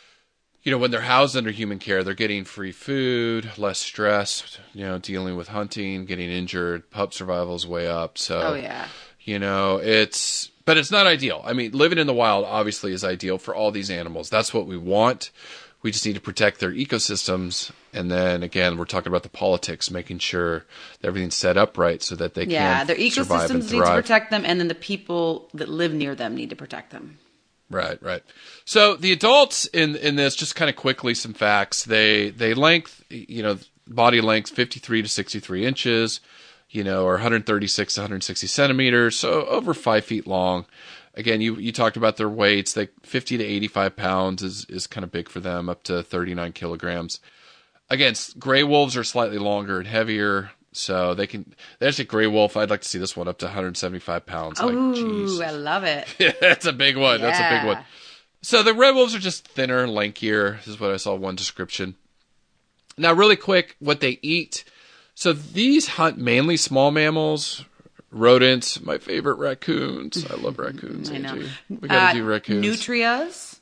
Speaker 3: you know, when they're housed under human care, they're getting free food, less stress, you know, dealing with hunting, getting injured, pup survival's way up. So,
Speaker 2: oh, yeah.
Speaker 3: you know, it's, but it's not ideal. I mean, living in the wild obviously is ideal for all these animals. That's what we want. We just need to protect their ecosystems. And then again, we're talking about the politics, making sure that everything's set up right so that they
Speaker 2: yeah,
Speaker 3: can
Speaker 2: their ecosystems
Speaker 3: survive and
Speaker 2: need to protect them, and then the people that live near them need to protect them.
Speaker 3: Right, right. So the adults in in this, just kind of quickly, some facts. They they length, you know, body length fifty-three to sixty-three inches, you know, or one thirty-six to one sixty centimeters, so over five feet long. Again, you, you talked about their weights, like fifty to eighty-five pounds is, is kind of big for them, up to thirty-nine kilograms. Again, gray wolves are slightly longer and heavier, so they can, there's a gray wolf. I'd like to see this one up to one seventy-five pounds.
Speaker 2: Oh,
Speaker 3: like, geez.
Speaker 2: I love it.
Speaker 3: Yeah, that's a big one.
Speaker 2: Yeah.
Speaker 3: That's a big one. So the red wolves are just thinner and lankier. This is what I saw one description. Now, really quick, what they eat. So these hunt mainly small mammals, rodents. My favorite, raccoons. I love raccoons.
Speaker 2: I know.
Speaker 3: Angie. We got to
Speaker 2: Uh,
Speaker 3: do raccoons.
Speaker 2: Nutrias.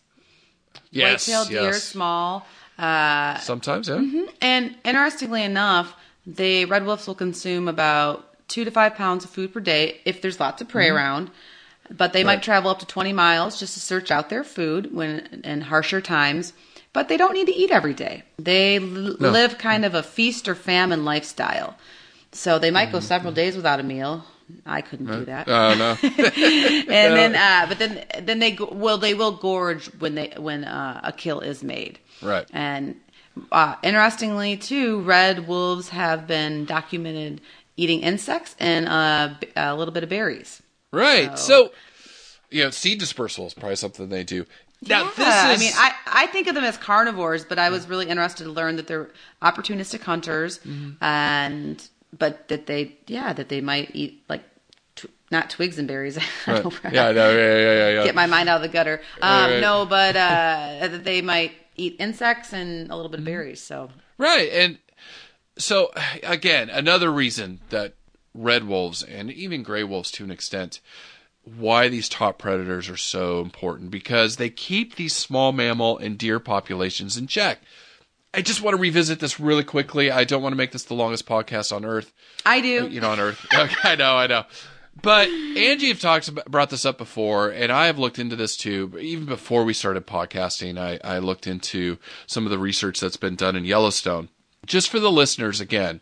Speaker 3: Yes,
Speaker 2: White-tailed deer,
Speaker 3: yes.
Speaker 2: small. Uh,
Speaker 3: Sometimes, yeah.
Speaker 2: mm-hmm. And interestingly enough, the red wolves will consume about two to five pounds of food per day if there's lots of prey mm-hmm. around. But they
Speaker 3: right.
Speaker 2: might travel up to twenty miles just to search out their food when in harsher times. But they don't need to eat every day. They l-
Speaker 3: no.
Speaker 2: live kind of a feast or famine lifestyle. So they might go
Speaker 3: mm-hmm.
Speaker 2: several days without a meal. I couldn't
Speaker 3: right.
Speaker 2: do that.
Speaker 3: Oh no.
Speaker 2: and no. then, uh, but then, then they go, well, they will gorge when they when uh, a kill is made.
Speaker 3: Right.
Speaker 2: And uh, interestingly, too, red wolves have been documented eating insects and uh, a little bit of berries.
Speaker 3: Right. So, so you know, seed dispersal is probably something they do. Now,
Speaker 2: yeah,
Speaker 3: this is...
Speaker 2: I mean, I, I think of them as carnivores, but I was really interested to learn that they're opportunistic hunters, mm-hmm. and but that they, yeah, that they might eat like tw- not twigs and berries.
Speaker 3: Right. yeah, no, yeah, yeah, yeah, yeah.
Speaker 2: Get my mind out of the gutter. Um,
Speaker 3: right, right.
Speaker 2: No, but uh, that they might eat insects and a little bit of berries. So
Speaker 3: right, and so again, another reason that red wolves and even gray wolves, to an extent, why these top predators are so important, because they keep these small mammal and deer populations in check. I just want to revisit this really quickly. I don't want to make this the longest podcast on Earth.
Speaker 2: I do.
Speaker 3: You know, on Earth. Okay, I know, I know. But Angie have talked about, brought this up before, and I have looked into this too. Even before we started podcasting, I, I looked into some of the research that's been done in Yellowstone. Just for the listeners, again,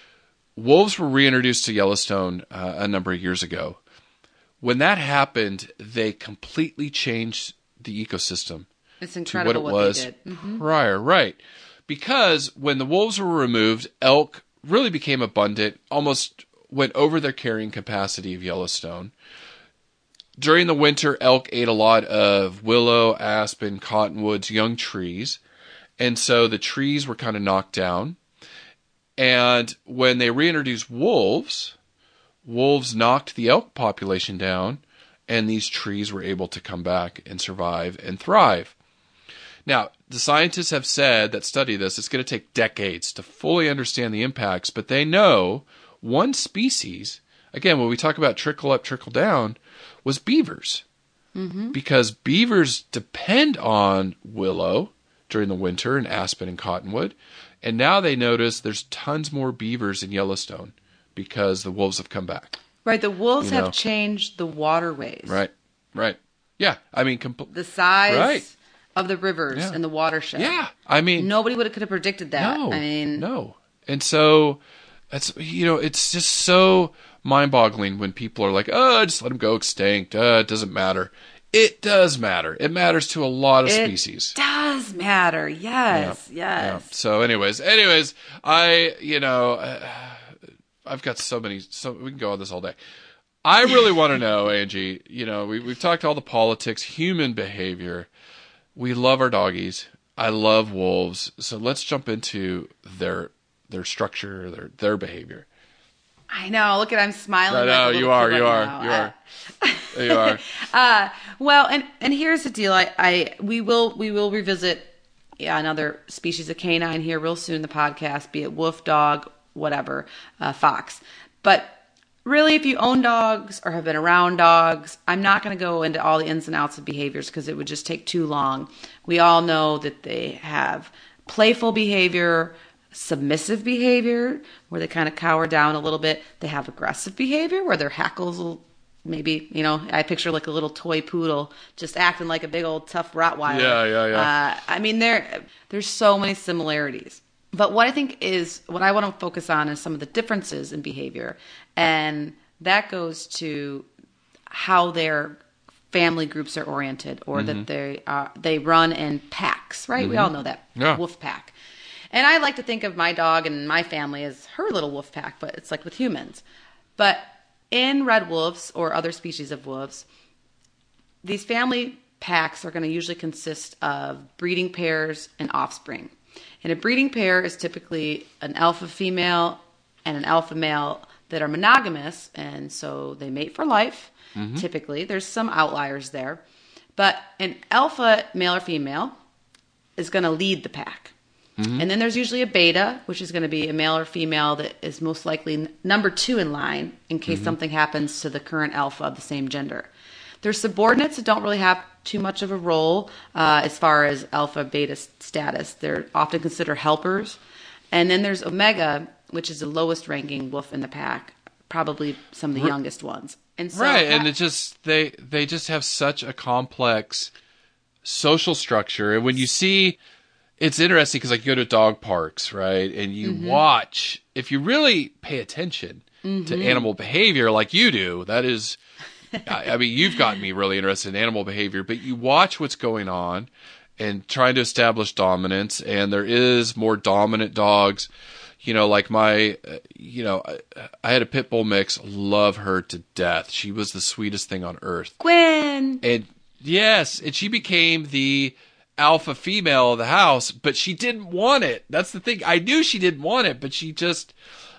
Speaker 3: wolves were reintroduced to Yellowstone uh, a number of years ago. When that happened, they completely changed the ecosystem.
Speaker 2: It's incredible
Speaker 3: to what it
Speaker 2: what
Speaker 3: was
Speaker 2: they did. Mm-hmm.
Speaker 3: prior, right? Because when the wolves were removed, elk really became abundant, almost went over their carrying capacity of Yellowstone. During the winter, elk ate a lot of willow, aspen, cottonwoods, young trees, and so the trees were kind of knocked down. And when they reintroduced wolves, wolves knocked the elk population down, and these trees were able to come back and survive and thrive. Now, the scientists have said that study this, it's going to take decades to fully understand the impacts, but they know one species, again, when we talk about trickle up, trickle down, was beavers. Mm-hmm. Because beavers depend on willow during the winter and aspen and cottonwood, and now they notice there's tons more beavers in Yellowstone because the wolves have come back.
Speaker 2: Right, the wolves
Speaker 3: You know.
Speaker 2: have changed the waterways.
Speaker 3: Right, right. Yeah, I mean... Compl-
Speaker 2: the size
Speaker 3: right.
Speaker 2: of the rivers
Speaker 3: Yeah.
Speaker 2: and the watershed.
Speaker 3: Yeah, I mean...
Speaker 2: Nobody would have could have predicted that.
Speaker 3: No,
Speaker 2: I mean...
Speaker 3: no. And so, it's, you know, it's just so mind-boggling when people are like, oh, just let them go extinct. Uh, it doesn't matter. It does matter. It matters to a lot of
Speaker 2: it
Speaker 3: species.
Speaker 2: does matter. Yes,
Speaker 3: Yeah.
Speaker 2: yes.
Speaker 3: Yeah. So anyways, anyways, I, you know, uh, I've got so many, so we can go on this all day. I really want to know, Angie, you know, we, we've talked all the politics, human behavior. We love our doggies. I love wolves. So let's jump into their, their structure, their, their behavior.
Speaker 2: I know. Look at I'm smiling.
Speaker 3: I know,
Speaker 2: like a
Speaker 3: you
Speaker 2: little
Speaker 3: are,
Speaker 2: kid
Speaker 3: you
Speaker 2: right
Speaker 3: are,
Speaker 2: now.
Speaker 3: you are.
Speaker 2: Uh,
Speaker 3: You are.
Speaker 2: uh, well, and and here's the deal. I, I we will we will revisit yeah, another species of canine here real soon in the podcast, be it wolf, dog, whatever, uh, fox. But really, if you own dogs or have been around dogs, I'm not going to go into all the ins and outs of behaviors because it would just take too long. We all know that they have playful behavior, submissive behavior, where they kind of cower down a little bit. They have aggressive behavior, where their hackles will maybe, you know, I picture like a little toy poodle just acting like a big old tough Rottweiler.
Speaker 3: Yeah, yeah, yeah.
Speaker 2: Uh, I mean, there there's so many similarities. But what I think is, what I want to focus on is some of the differences in behavior. And that goes to how their family groups are oriented, or mm-hmm. that they uh, they run in packs, right? Mm-hmm. We all know that.
Speaker 3: Yeah.
Speaker 2: Wolf pack. And I like to think of my dog and my family as her little wolf pack, but it's like with humans. But in red wolves or other species of wolves, these family packs are going to usually consist of breeding pairs and offspring. And a breeding pair is typically an alpha female and an alpha male that are monogamous, and so they mate for life, mm-hmm. typically. There's some outliers there. But an alpha male or female is going to lead the pack. Mm-hmm. And then there's usually a beta, which is going to be a male or female that is most likely number two in line in case mm-hmm. something happens to the current alpha of the same gender. There's subordinates that don't really have too much of a role uh, as far as alpha beta status. They're often considered helpers. And then there's omega, which is the lowest ranking wolf in the pack, probably some of the youngest ones. And so,
Speaker 3: right, and it just they they just have such a complex social structure. And when you see, it's interesting because like you go to dog parks, right, and you mm-hmm. watch. If you really pay attention mm-hmm. to animal behavior, like you do, that is. I mean, you've gotten me really interested in animal behavior, but you watch what's going on and trying to establish dominance, and there is more dominant dogs. You know, like my, uh, you know, I, I had a pit bull mix, love her to death. She was the sweetest thing on earth.
Speaker 2: Gwen!
Speaker 3: And yes, and she became the alpha female of the house, but she didn't want it. That's the thing. I knew she didn't want it, but she just...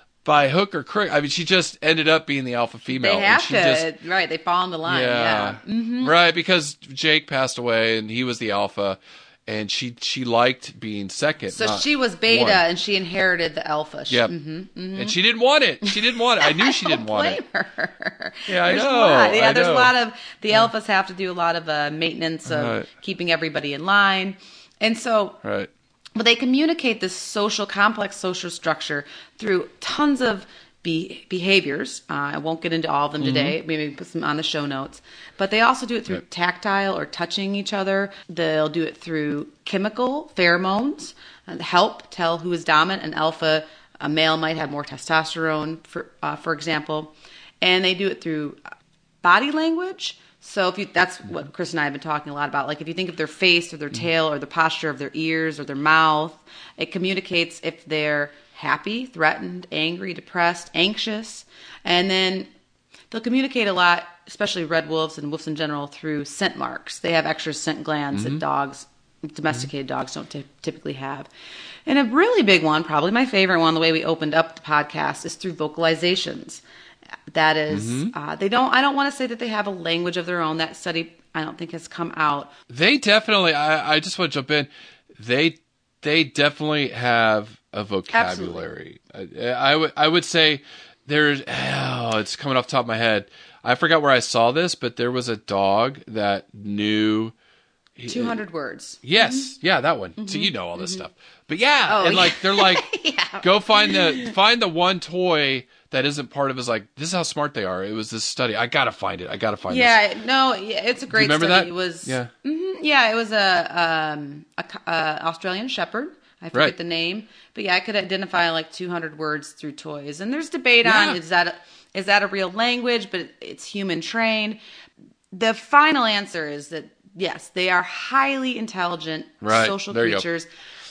Speaker 3: by hook or crook, I mean, she just ended up being the alpha female.
Speaker 2: They have
Speaker 3: she
Speaker 2: to,
Speaker 3: just,
Speaker 2: right? They fall in the line, yeah,
Speaker 3: yeah.
Speaker 2: Mm-hmm.
Speaker 3: Right, because Jake passed away and he was the alpha, and she she liked being second.
Speaker 2: So she was beta,
Speaker 3: one.
Speaker 2: and she inherited the alpha.
Speaker 3: Yeah,
Speaker 2: mm-hmm, mm-hmm.
Speaker 3: and she didn't want it. She didn't want it. I knew she didn't want
Speaker 2: blame
Speaker 3: it.
Speaker 2: Her.
Speaker 3: Yeah, I
Speaker 2: there's
Speaker 3: know.
Speaker 2: A lot. Yeah,
Speaker 3: I
Speaker 2: there's
Speaker 3: know.
Speaker 2: a lot of the alphas have to do a lot of uh, maintenance of
Speaker 3: right.
Speaker 2: keeping everybody in line, and so
Speaker 3: right.
Speaker 2: But they communicate this social, complex social structure through tons of Be- behaviors. Uh, I won't get into all of them today. Mm-hmm. Maybe put some on the show notes. But they also do it through yep. tactile or touching each other. They'll do it through chemical pheromones, uh, help tell who is dominant. An alpha, a male might have more testosterone, for uh, for example. And they do it through body language. So if you, that's what Chris and I have been talking a lot about. Like if you think of their face or their tail or the posture of their ears or their mouth, it communicates if they're happy, threatened, angry, depressed, anxious. And then they'll communicate a lot, especially red wolves and wolves in general, through scent marks. They have extra scent glands mm-hmm. that dogs, domesticated mm-hmm. dogs, don't t- typically have. And a really big one, probably my favorite one, the way we opened up the podcast, is through vocalizations. That is, mm-hmm. uh, they don't, I don't want to say that they have a language of their own. That study, I don't think, has come out.
Speaker 3: They definitely, I, I just want to jump in. They, they definitely have a vocabulary. I, I would I would say there's oh, it's coming off the top of my head. I forgot where I saw this, but there was a dog that knew
Speaker 2: two hundred words.
Speaker 3: Yes,
Speaker 2: mm-hmm.
Speaker 3: yeah, that one.
Speaker 2: Mm-hmm.
Speaker 3: So you know all this
Speaker 2: mm-hmm.
Speaker 3: stuff. But yeah,
Speaker 2: oh,
Speaker 3: and
Speaker 2: yeah.
Speaker 3: like they're like
Speaker 2: yeah.
Speaker 3: go find the find the one toy that isn't part of his, like, this is how smart they are. It was this study. I gotta find it. I gotta find it.
Speaker 2: Yeah, this. no, yeah, it's a great
Speaker 3: remember
Speaker 2: study.
Speaker 3: That?
Speaker 2: It was
Speaker 3: yeah.
Speaker 2: Mm-hmm, yeah, it was a um a, a Australian Shepherd. I forget
Speaker 3: right.
Speaker 2: the name, but yeah, I could identify like two hundred words through toys. And there's debate
Speaker 3: yeah.
Speaker 2: on is that a, is that a real language, but it's human trained. The final answer is that yes, they are highly intelligent
Speaker 3: right.
Speaker 2: social
Speaker 3: there
Speaker 2: creatures.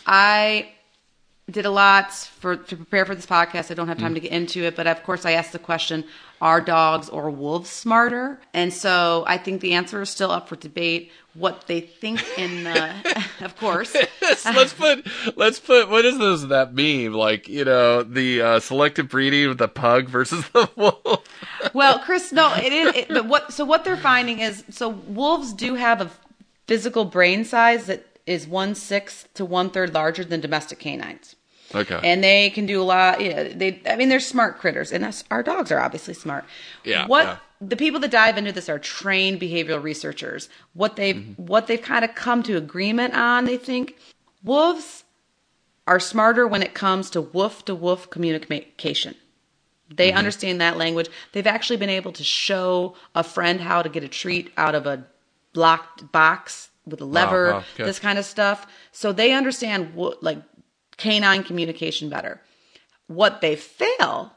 Speaker 2: I did a lot for to prepare for this podcast. I don't have time mm. to get into it, but of course I asked the question, are dogs or wolves smarter? And so I think the answer is still up for debate. What they think in the, of course.
Speaker 3: let's put, let's put, what is this, that meme? Like, you know, the uh, selective breeding with the pug versus the wolf.
Speaker 2: Well, Chris, no, it is, it, but what, so what they're finding is, so wolves do have a physical brain size that is one sixth to one third larger than domestic canines.
Speaker 3: Okay.
Speaker 2: And they can do a lot. You know, they, I mean, they're smart critters, and us, our dogs are obviously smart.
Speaker 3: Yeah.
Speaker 2: What
Speaker 3: yeah.
Speaker 2: the people that dive into this are trained behavioral researchers. What they've mm-hmm. what they've kind of come to agreement on, they think wolves are smarter when it comes to wolf to wolf communication. They mm-hmm. understand that language. They've actually been able to show a friend how to get a treat out of a locked box with a lever,
Speaker 3: wow, wow, okay.
Speaker 2: this kind of stuff. So they understand what, like, canine communication better. What they fail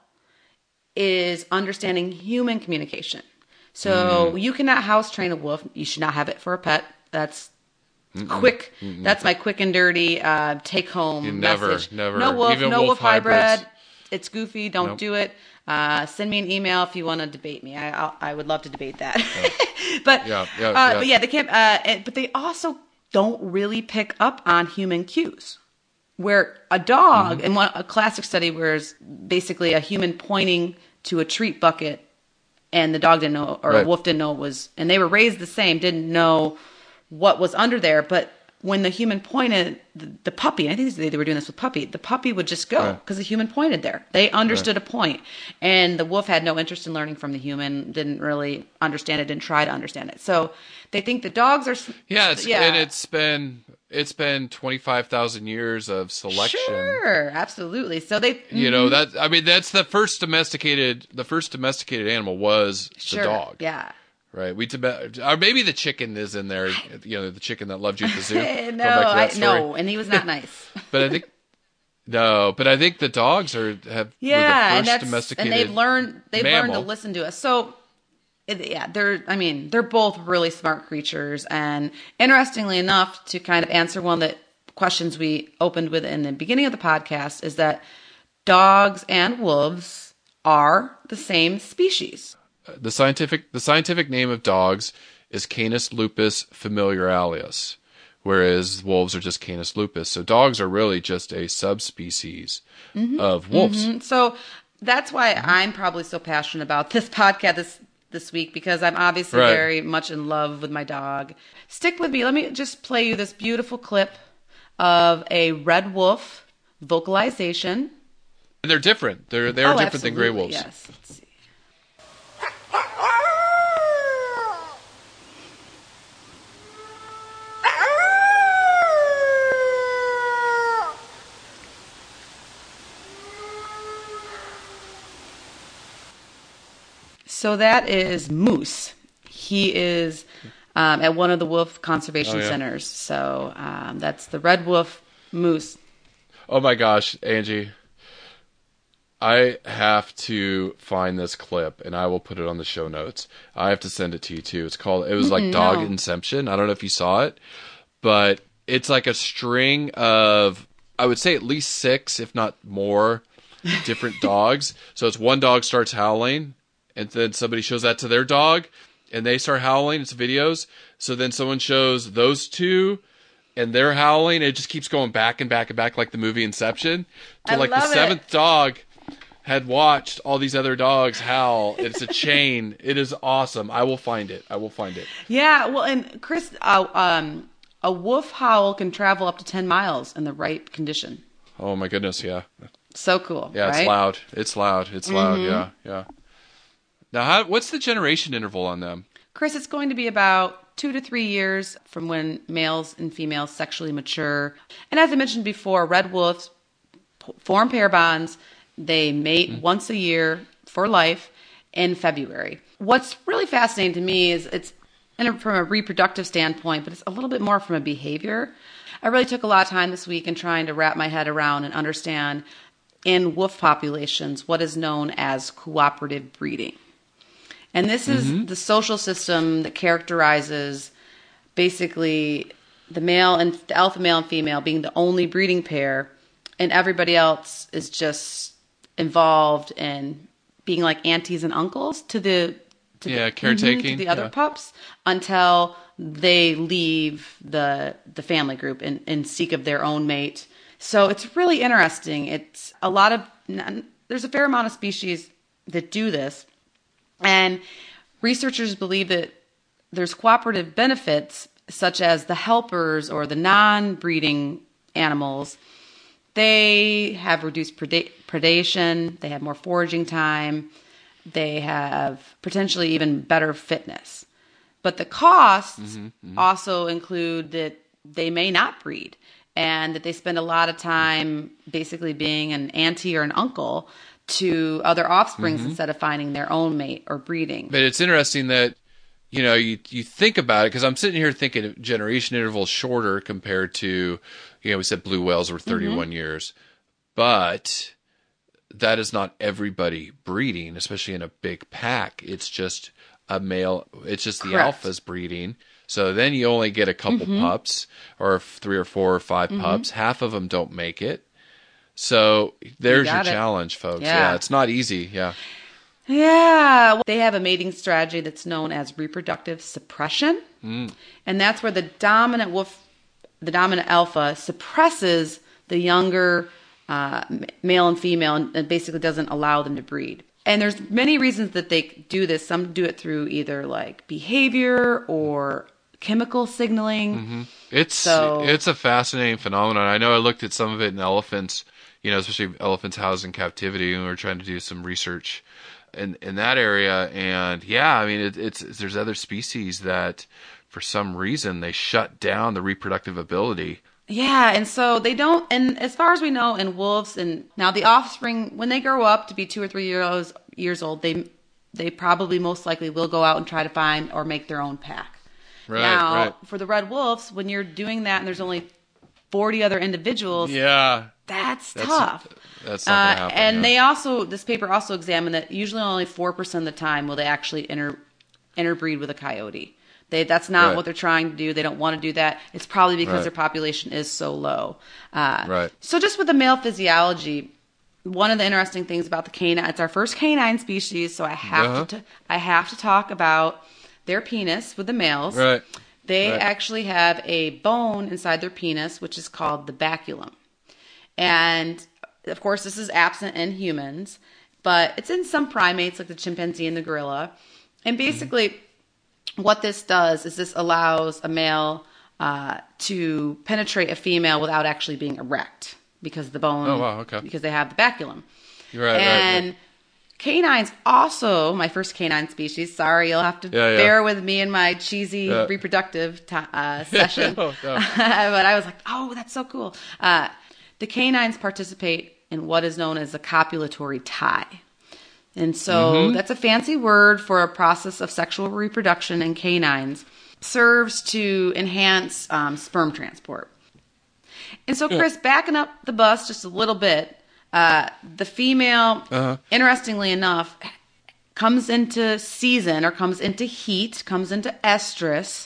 Speaker 2: is understanding human communication. So mm. you cannot house train a wolf. You should not have it for a pet. That's Mm-mm. Quick. Mm-mm. That's my quick and dirty uh, take home
Speaker 3: you never,
Speaker 2: message.
Speaker 3: Never,
Speaker 2: no wolf,
Speaker 3: Even
Speaker 2: no wolf,
Speaker 3: wolf
Speaker 2: hybrid.
Speaker 3: hybrids.
Speaker 2: It's goofy. Don't
Speaker 3: nope.
Speaker 2: do it. Uh, send me an email if you want to debate me. I I'll, I would love to debate that. Yeah. but
Speaker 3: yeah, yeah,
Speaker 2: uh,
Speaker 3: yeah.
Speaker 2: but yeah, they can't. Uh, and, but they also don't really pick up on human cues. Where a dog, mm-hmm. in one, a classic study, where it's basically a human pointing to a treat bucket, and the dog didn't know, or
Speaker 3: right.
Speaker 2: a wolf didn't know it was, and they were raised the same, didn't know what was under there. But when the human pointed, the, the puppy, I think they were doing this with puppy, the puppy would just go because right. the human pointed there. They understood right. a point, and the wolf had no interest in learning from the human, didn't really understand it, didn't try to understand it. So they think the dogs are
Speaker 3: yeah, it's, yeah. and it's been. It's been twenty-five thousand years of selection.
Speaker 2: Sure, absolutely. So they, mm-hmm.
Speaker 3: you know, that, I mean, that's the first domesticated, the first domesticated animal was
Speaker 2: sure.
Speaker 3: the dog.
Speaker 2: Yeah.
Speaker 3: Right. We, or maybe the chicken is in there, you know, the chicken that loved you at the zoo.
Speaker 2: no, I, no, and he was not nice.
Speaker 3: But I think, no, but I think the dogs are, have,
Speaker 2: yeah,
Speaker 3: were the first
Speaker 2: and that's,
Speaker 3: domesticated
Speaker 2: and they've learned, they've
Speaker 3: mammal.
Speaker 2: learned to listen to us. So, yeah, they're, I mean, they're both really smart creatures. And interestingly enough, to kind of answer one of the questions we opened with in the beginning of the podcast, is that dogs and wolves are the same species.
Speaker 3: The scientific, the scientific name of dogs is Canis lupus familiaris, whereas wolves are just Canis lupus. So dogs are really just a subspecies mm-hmm. of wolves.
Speaker 2: Mm-hmm. So that's why I'm probably so passionate about this podcast, this this week, because I'm obviously right. very much in love with my dog. Stick with me. Let me just play you this beautiful clip of a red wolf vocalization.
Speaker 3: And they're different. They're they're
Speaker 2: oh,
Speaker 3: different
Speaker 2: absolutely.
Speaker 3: than gray wolves.
Speaker 2: Yes. Let's see. So that is Moose. He is um, at one of the wolf conservation oh, yeah. centers. So um, that's the red wolf Moose.
Speaker 3: Oh my gosh, Angie. I have to find this clip, and I will put it on the show notes. I have to send it to you, too. It's called, it was like mm, Dog no. Inception. I don't know if you saw it, but it's like a string of, I would say at least six, if not more, different dogs. So it's one dog starts howling, and then somebody shows that to their dog, and they start howling. It's videos. So then someone shows those two, and they're howling. It just keeps going back and back and back like the movie Inception. To
Speaker 2: I
Speaker 3: like
Speaker 2: love
Speaker 3: the seventh
Speaker 2: it.
Speaker 3: dog had watched all these other dogs howl. It's a chain. It is awesome. I will find it. I will find it.
Speaker 2: Yeah, well, and Chris, uh, um, a wolf howl can travel up to ten miles in the right condition.
Speaker 3: Oh my goodness, yeah.
Speaker 2: So cool.
Speaker 3: Yeah,
Speaker 2: right?
Speaker 3: it's loud. It's loud. It's mm-hmm. loud. Yeah, yeah. Now, how, what's the generation interval on them?
Speaker 2: Chris, it's going to be about two to three years from when males and females sexually mature. And as I mentioned before, red wolves form pair bonds. They mate mm-hmm. once a year for life in February. What's really fascinating to me is it's in a, from a reproductive standpoint, but it's a little bit more from a behavior. I really took a lot of time this week in trying to wrap my head around and understand in wolf populations what is known as cooperative breeding. And this is mm-hmm. the social system that characterizes basically the male and the alpha male and female being the only breeding pair, and everybody else is just involved in being like aunties and uncles to the to
Speaker 3: yeah
Speaker 2: the,
Speaker 3: caretaking
Speaker 2: to the other
Speaker 3: yeah.
Speaker 2: pups until they leave the the family group and, and seek of their own mate. So it's really interesting. It's a lot of there's a fair amount of species that do this. And researchers believe that there's cooperative benefits, such as the helpers or the non-breeding animals. They have reduced preda- predation, they have more foraging time, they have potentially even better fitness. But the costs mm-hmm, mm-hmm. also include that they may not breed and that they spend a lot of time basically being an auntie or an uncle to other offsprings mm-hmm. instead of finding their own mate or breeding.
Speaker 3: But it's interesting that, you know, you you think about it, because I'm sitting here thinking generation intervals shorter compared to, you know, we said blue whales were thirty-one mm-hmm. years. But that is not everybody breeding, especially in a big pack. It's just a male, it's just the
Speaker 2: Correct.
Speaker 3: alphas breeding. So then you only get a couple
Speaker 2: Mm-hmm.
Speaker 3: pups, or three or four or five
Speaker 2: Mm-hmm.
Speaker 3: pups. Half of them don't make it. So there's your
Speaker 2: got it.
Speaker 3: challenge, folks.
Speaker 2: Yeah.
Speaker 3: Yeah, it's not easy. Yeah.
Speaker 2: Yeah. Well, they have a mating strategy that's known as reproductive suppression.
Speaker 3: Mm.
Speaker 2: And that's where the dominant wolf, the dominant alpha, suppresses the younger uh, m- male and female and, and basically doesn't allow them to breed. And there's many reasons that they do this. Some do it through either like behavior or chemical signaling.
Speaker 3: Mm-hmm. It's
Speaker 2: So-
Speaker 3: it's a fascinating phenomenon. I know I looked at some of it in elephants, you know, especially elephants housed in captivity, and we were trying to do some research in in that area. And yeah, I mean, it, it's there's other species that, for some reason, they shut down the reproductive ability.
Speaker 2: Yeah, and so they don't, and as far as we know, in wolves, and now the offspring, when they grow up to be two or three years years old, they they probably most likely will go out and try to find or make their own pack.
Speaker 3: Right,
Speaker 2: now,
Speaker 3: right.
Speaker 2: for the red wolves, when you're doing that and there's only forty other individuals,
Speaker 3: Yeah,
Speaker 2: that's,
Speaker 3: that's
Speaker 2: tough.
Speaker 3: That's not
Speaker 2: Uh,
Speaker 3: gonna happen.
Speaker 2: and
Speaker 3: yeah.
Speaker 2: they also, this paper also examined that usually only four percent of the time will they actually inter, interbreed with a coyote. They, that's not
Speaker 3: Right.
Speaker 2: what they're trying to do. They don't want to do that. It's probably because
Speaker 3: Right.
Speaker 2: their population is so low. Uh,
Speaker 3: Right.
Speaker 2: So just with the male physiology, one of the interesting things about the canine, it's our first canine species, so I have
Speaker 3: Uh-huh.
Speaker 2: to, I have to talk about their penis with the males.
Speaker 3: Right.
Speaker 2: They
Speaker 3: Right.
Speaker 2: actually have a bone inside their penis, which is called the baculum. And of course, this is absent in humans, but it's in some primates like the chimpanzee and the gorilla. And basically, what this does is this allows a male uh, to penetrate a female without actually being erect because the bone,
Speaker 3: Oh, wow, okay.
Speaker 2: because they have the baculum.
Speaker 3: You're right, right,
Speaker 2: and
Speaker 3: right.
Speaker 2: canines also, my first canine species, sorry, you'll have to
Speaker 3: Yeah, yeah.
Speaker 2: bear with me in my cheesy
Speaker 3: Yeah.
Speaker 2: reproductive t- uh, session.
Speaker 3: No, no.
Speaker 2: But I was like, oh, that's so cool. Uh, the canines participate in what is known as a copulatory tie. And so
Speaker 3: Mm-hmm.
Speaker 2: that's a fancy word for a process of sexual reproduction in canines. Serves to enhance um, sperm transport. And so, Chris, backing up the bus just a little bit, uh, the female,
Speaker 3: Uh-huh.
Speaker 2: interestingly enough, comes into season or comes into heat, comes into estrus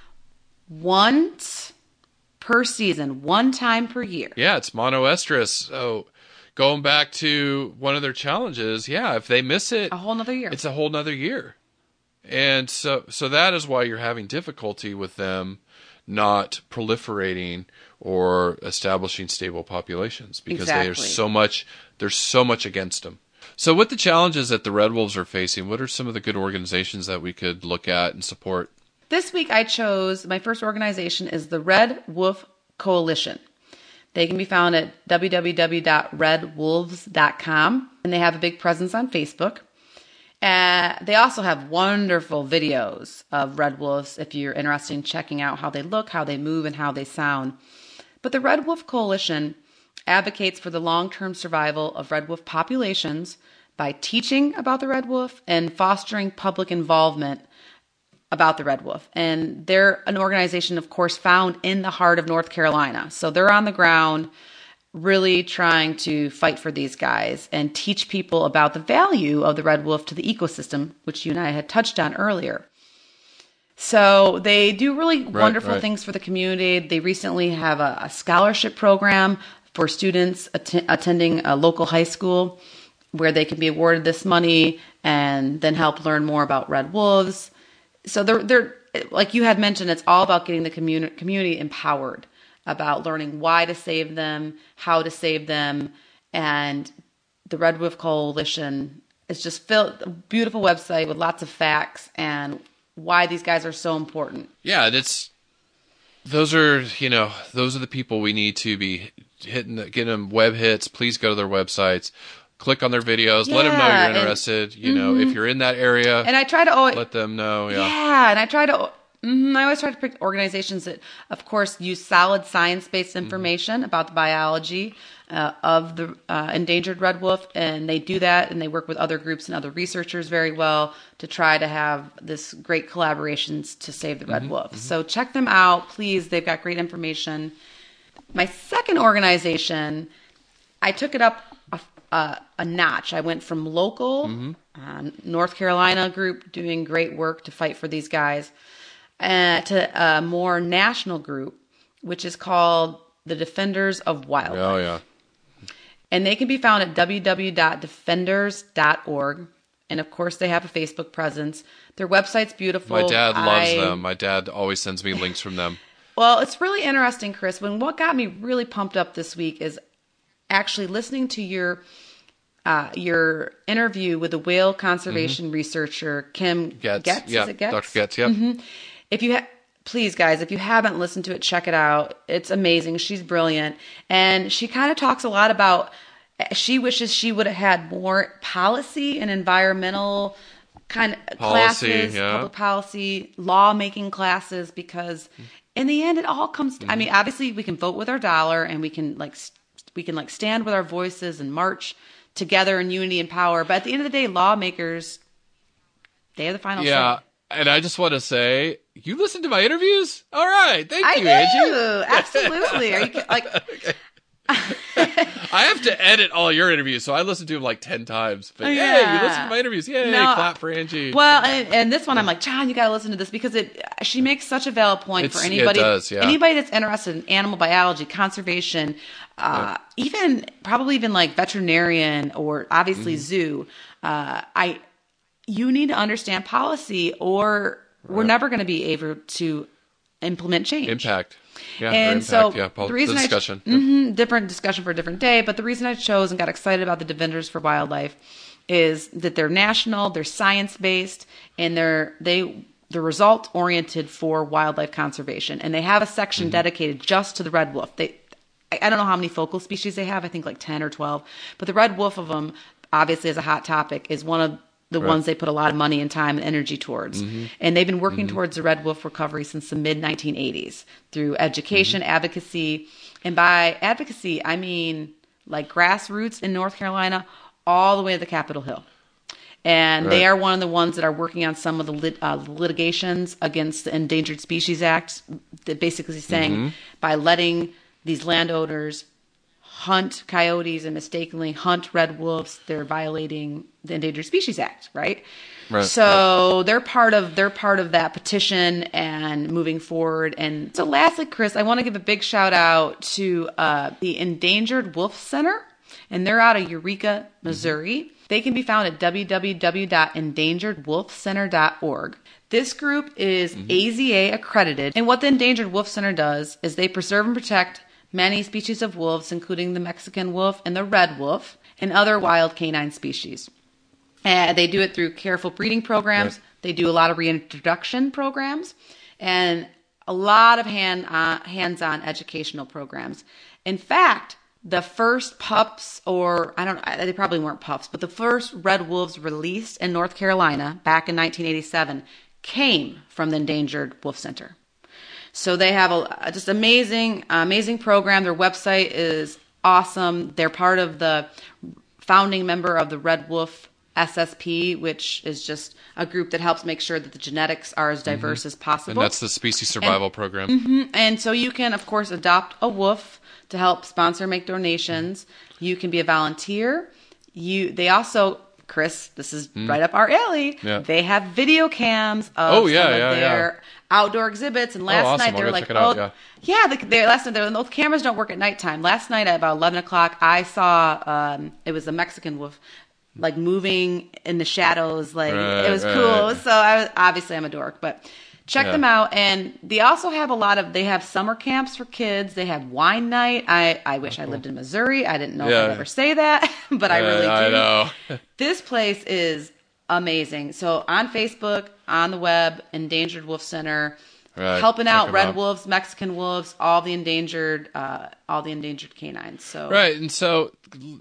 Speaker 2: once per season, one time per year.
Speaker 3: Yeah, it's monoestrus. So going back to one of their challenges, yeah, if they miss it,
Speaker 2: A whole nother year.
Speaker 3: it's a whole nother year. And so so that is why you're having difficulty with them not proliferating or establishing stable populations, because there's
Speaker 2: Exactly.
Speaker 3: so much there's so much against them. So with the challenges that the red wolves are facing, what are some of the good organizations that we could look at and support?
Speaker 2: This week I chose, my first organization is the Red Wolf Coalition. They can be found at w w w dot red wolves dot com, and they have a big presence on Facebook. Uh, they also have wonderful videos of red wolves if you're interested in checking out how they look, how they move, and how they sound. But the Red Wolf Coalition advocates for the long-term survival of red wolf populations by teaching about the red wolf and fostering public involvement about the red wolf. And they're an organization, of course, found in the heart of North Carolina. So they're on the ground really trying to fight for these guys and teach people about the value of the red wolf to the ecosystem, which you and I had touched on earlier. So they do really wonderful
Speaker 3: right.
Speaker 2: things for the community. They recently have a, a scholarship program for students att- attending a local high school where they can be awarded this money and then help learn more about red wolves. So they're, they're like you had mentioned, it's all about getting the community community empowered about learning why to save them, how to save them, and the Red Wolf Coalition is just filled a beautiful website with lots of facts and why these guys are so important.
Speaker 3: Yeah, and it's those are you know those are the people we need to be hitting, the, getting them web hits. Please go to their websites, click on their videos, let them know
Speaker 2: Yeah,
Speaker 3: you're
Speaker 2: and-
Speaker 3: interested. You know, if you're in that area,
Speaker 2: And I try to always,
Speaker 3: let them know. Yeah,
Speaker 2: yeah, and I try to, mm, I always try to pick organizations that, of course, use solid science-based information about the biology uh, of the uh, endangered red wolf, and they do that, and they work with other groups and other researchers very well to try to have this great collaborations to save the red wolf. So check them out, please. They've got great information. My second organization, I took it up a, a, a notch. I went from local uh, North Carolina group doing great work to fight for these guys. uh, to a more national group, which is called the Defenders of Wildlife.
Speaker 3: Oh, yeah.
Speaker 2: And they can be found at w w w dot defenders dot org. And of course, they have a Facebook presence. Their website's beautiful.
Speaker 3: My dad loves
Speaker 2: I,
Speaker 3: them. My dad always sends me links from them.
Speaker 2: Well, it's really interesting, Chris. When what got me really pumped up this week is actually listening to your uh, your interview with the whale conservation mm-hmm. researcher Kim
Speaker 3: Getz.
Speaker 2: Getz.
Speaker 3: Yep.
Speaker 2: Is it Getz?
Speaker 3: Doctor Getz. Yep.
Speaker 2: Mm-hmm. If you ha- please, guys, if you haven't listened to it, check it out. It's amazing. She's brilliant, and she kind of talks a lot about. She wishes she would have had more policy and environmental kind of
Speaker 3: policy,
Speaker 2: classes,
Speaker 3: yeah.
Speaker 2: public policy, lawmaking classes, because in the end, it all comes. To, mm-hmm. I mean, obviously, we can vote with our dollar, and we can like we can like stand with our voices and march together in unity and power. But at the end of the day, lawmakers, they have the final
Speaker 3: yeah.
Speaker 2: say.
Speaker 3: And I just want to say, you listen to my interviews? All right, thank
Speaker 2: I
Speaker 3: you,
Speaker 2: do.
Speaker 3: Angie.
Speaker 2: Absolutely. Are you like?
Speaker 3: Okay. I have to edit all your interviews, so I listen to them like ten times. But
Speaker 2: yeah.
Speaker 3: hey, you listen to my interviews. Yay,
Speaker 2: no,
Speaker 3: clap for Angie.
Speaker 2: Well, and, and this one I'm like, John, you got to listen to this because it. She makes such a valid point
Speaker 3: It's,
Speaker 2: for anybody.
Speaker 3: It does, yeah.
Speaker 2: Anybody that's interested in animal biology, conservation, uh, yeah. even probably even like veterinarian or obviously mm-hmm. zoo. Uh, I, you need to understand policy, or right. we're never going to be able to implement change.
Speaker 3: Impact. Yeah,
Speaker 2: and
Speaker 3: impact,
Speaker 2: so
Speaker 3: yeah,
Speaker 2: the reason
Speaker 3: the
Speaker 2: I
Speaker 3: discussion,
Speaker 2: ch- mm-hmm, different discussion for a different day, but the reason I chose and got excited about the Defenders for Wildlife is that they're national, they're science based, and they're they the result oriented for wildlife conservation, and they have a section mm-hmm. dedicated just to the red wolf. They I, I don't know how many focal species they have. I think like ten or twelve, but the red wolf of them, obviously as a hot topic, is one of the right. ones they put a lot of money and time and energy towards. Mm-hmm. And they've been working mm-hmm. towards the red wolf recovery since the mid nineteen eighties through education, mm-hmm. advocacy. And by advocacy, I mean like grassroots in North Carolina all the way to the Capitol Hill. And right. they are one of the ones that are working on some of the lit, uh, litigations against the Endangered Species Act, that basically saying mm-hmm. by letting these landowners hunt coyotes and mistakenly hunt red wolves, they're violating the Endangered Species Act, right? Right. So right. they're part of they're part of that petition and moving forward. And so lastly, Chris, I want to give a big shout out to uh, the Endangered Wolf Center, and they're out of Eureka, Missouri. Mm-hmm. They can be found at w w w dot endangered wolf center dot org. This group is mm-hmm. A Z A accredited, and what the Endangered Wolf Center does is they preserve and protect many species of wolves, including the Mexican wolf and the red wolf, and other wild canine species. And they do it through careful breeding programs. Right. They do a lot of reintroduction programs and a lot of hand uh, hands-on educational programs. In fact, the first pups, or I don't know, they probably weren't pups, but the first red wolves released in North Carolina back in nineteen eighty-seven came from the Endangered Wolf Center. So they have a just amazing, amazing program. Their website is awesome. They're part of the founding member of the Red Wolf S S P, which is just a group that helps make sure that the genetics are as diverse mm-hmm. as possible.
Speaker 3: And that's the Species Survival
Speaker 2: and,
Speaker 3: Program.
Speaker 2: Mm-hmm, and so you can, of course, adopt a wolf to help sponsor, make donations. You can be a volunteer. You They also... Chris, this is mm. right up our alley. Yeah. They have video cams of
Speaker 3: oh, yeah,
Speaker 2: some of
Speaker 3: yeah,
Speaker 2: their
Speaker 3: yeah.
Speaker 2: outdoor exhibits. And last
Speaker 3: oh, awesome.
Speaker 2: night they were like, oh,
Speaker 3: yeah,
Speaker 2: yeah the, they, last night they were, those cameras don't work at nighttime. Last night at about eleven o'clock, I saw um, it was a Mexican wolf, like moving in the shadows. Like right, it was right. cool. So I was, obviously I'm a dork, but check yeah. them out. And they also have a lot of, they have summer camps for kids. They have wine night. I, I wish oh, cool. I lived in Missouri. I didn't know yeah. if I'd ever say that, but yeah, I really do.
Speaker 3: I know.
Speaker 2: This place is amazing. So on Facebook, on the web, Endangered Wolf Center, right. helping out red out. wolves, Mexican wolves, all the endangered, uh, all the endangered canines. So
Speaker 3: right. And so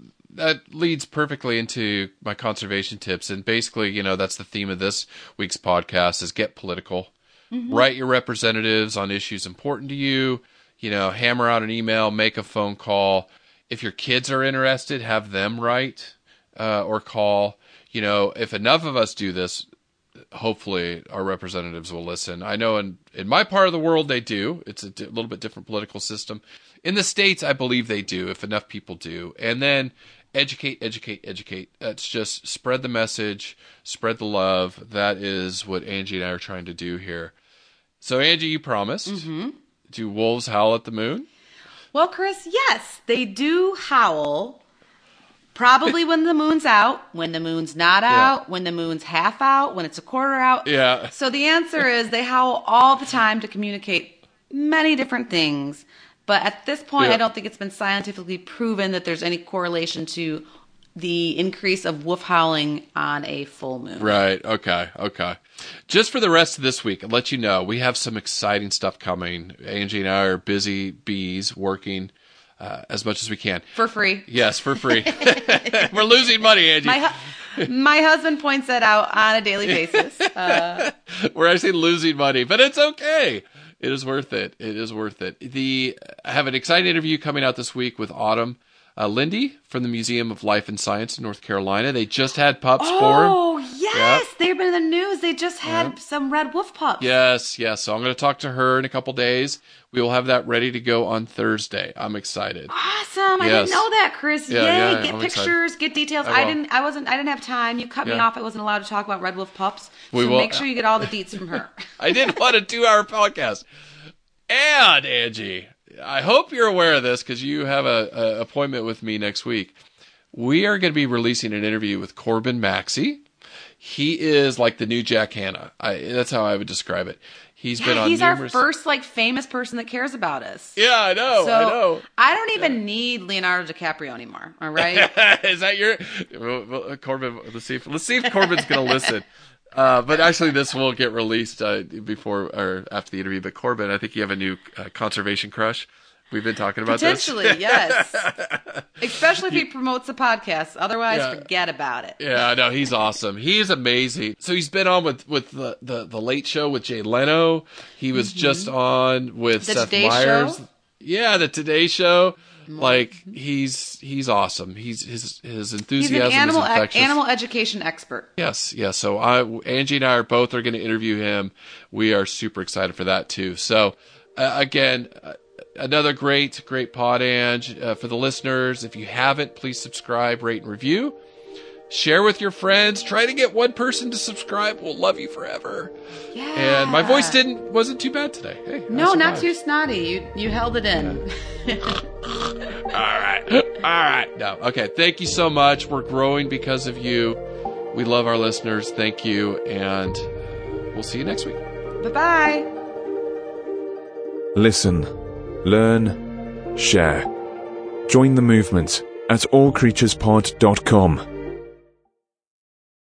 Speaker 3: that leads perfectly into my conservation tips. And basically, you know, that's the theme of this week's podcast is get political. Mm-hmm. Write your representatives on issues important to you. You know, hammer out an email, make a phone call. If your kids are interested, have them write uh, or call. You know, if enough of us do this, hopefully our representatives will listen. I know in, in my part of the world they do. It's a di- little bit different political system. In the States, I believe they do, if enough people do. And then educate, educate, educate. That's just spread the message, spread the love. That is what Angie and I are trying to do here. So, Angie, you promised. Mm-hmm. Do wolves howl at the moon?
Speaker 2: Well, Chris, yes, they do howl. Probably when the moon's out, when the moon's not out, yeah. when the moon's half out, when it's a quarter out.
Speaker 3: Yeah.
Speaker 2: So the answer is they howl all the time to communicate many different things. But at this point,
Speaker 3: yeah.
Speaker 2: I don't think it's been scientifically proven that there's any correlation to the increase of wolf howling on a full moon.
Speaker 3: Right. Okay. Okay. Just for the rest of this week, I'll let you know, we have some exciting stuff coming. Angie and I are busy bees working uh, as much as we can.
Speaker 2: For free.
Speaker 3: Yes, for free. We're losing money, Angie.
Speaker 2: My, hu- my husband points that out on a daily basis. Uh,
Speaker 3: We're actually losing money, but it's okay. It is worth it. It is worth it. The I have an exciting interview coming out this week with Autumn uh, Lindy from the Museum of Life and Science in North Carolina. They just had pups
Speaker 2: oh,
Speaker 3: born.
Speaker 2: Oh, yes. Yep. They've been in the news. They just had yep. some red wolf pups.
Speaker 3: Yes, yes. So I'm going to talk to her in a couple days. We will have that ready to go on Thursday. I'm excited.
Speaker 2: Awesome.
Speaker 3: Yes.
Speaker 2: I didn't know that, Chris.
Speaker 3: Yeah,
Speaker 2: Yay.
Speaker 3: yeah,
Speaker 2: get
Speaker 3: I'm
Speaker 2: pictures,
Speaker 3: excited.
Speaker 2: get details.
Speaker 3: I,
Speaker 2: I didn't I wasn't I didn't have time. You cut me
Speaker 3: yeah.
Speaker 2: off. I wasn't allowed to talk about red wolf pups.
Speaker 3: We
Speaker 2: so
Speaker 3: will,
Speaker 2: make sure you get all the deets from her.
Speaker 3: I didn't want a two-hour podcast. And, Angie, I hope you're aware of this because you have a, a appointment with me next week. We are going to be releasing an interview with Corbin Maxey. He is like the new Jack Hanna. I, that's how I would describe it. He's
Speaker 2: yeah,
Speaker 3: been on
Speaker 2: he's
Speaker 3: numerous...
Speaker 2: our first like famous person that cares about us.
Speaker 3: Yeah, I know.
Speaker 2: So
Speaker 3: I know.
Speaker 2: I don't even yeah. need Leonardo DiCaprio anymore. All right.
Speaker 3: Is that your well, well, Corbin? Let's see if let's see if Corbin's going to listen. Uh, but actually, this will get released uh, before or after the interview. But Corbin, I think you have a new uh, conservation crush. We've been talking about
Speaker 2: Potentially,
Speaker 3: this.
Speaker 2: yes. Especially if he promotes the podcast. Otherwise,
Speaker 3: yeah.
Speaker 2: forget about it.
Speaker 3: Yeah, no, he's awesome. He's amazing. So he's been on with, with the, the, the Late Show with Jay Leno. He was mm-hmm. just on with
Speaker 2: the
Speaker 3: Seth
Speaker 2: Today
Speaker 3: Meyers.
Speaker 2: Show?
Speaker 3: Yeah, the Today Show. Like he's he's awesome. He's his his enthusiasm
Speaker 2: he's an animal
Speaker 3: is infectious.
Speaker 2: animal education expert.
Speaker 3: Yes, yes. So I Angie and I are both are going to interview him. We are super excited for that too. So uh, again, uh, another great great pod, Ange, uh, for the listeners. If you haven't, please subscribe, rate, and review. Share with your friends. Try to get one person to subscribe. We'll love you forever.
Speaker 2: Yeah.
Speaker 3: And my voice didn't wasn't too bad today. Hey,
Speaker 2: no, not too snotty. You you held it in.
Speaker 3: Yeah. All right. All right. No. Okay. Thank you so much. We're growing because of you. We love our listeners. Thank you. And we'll see you next week.
Speaker 2: Bye-bye.
Speaker 1: Listen, learn, share. Join the movement at all creatures pod dot com.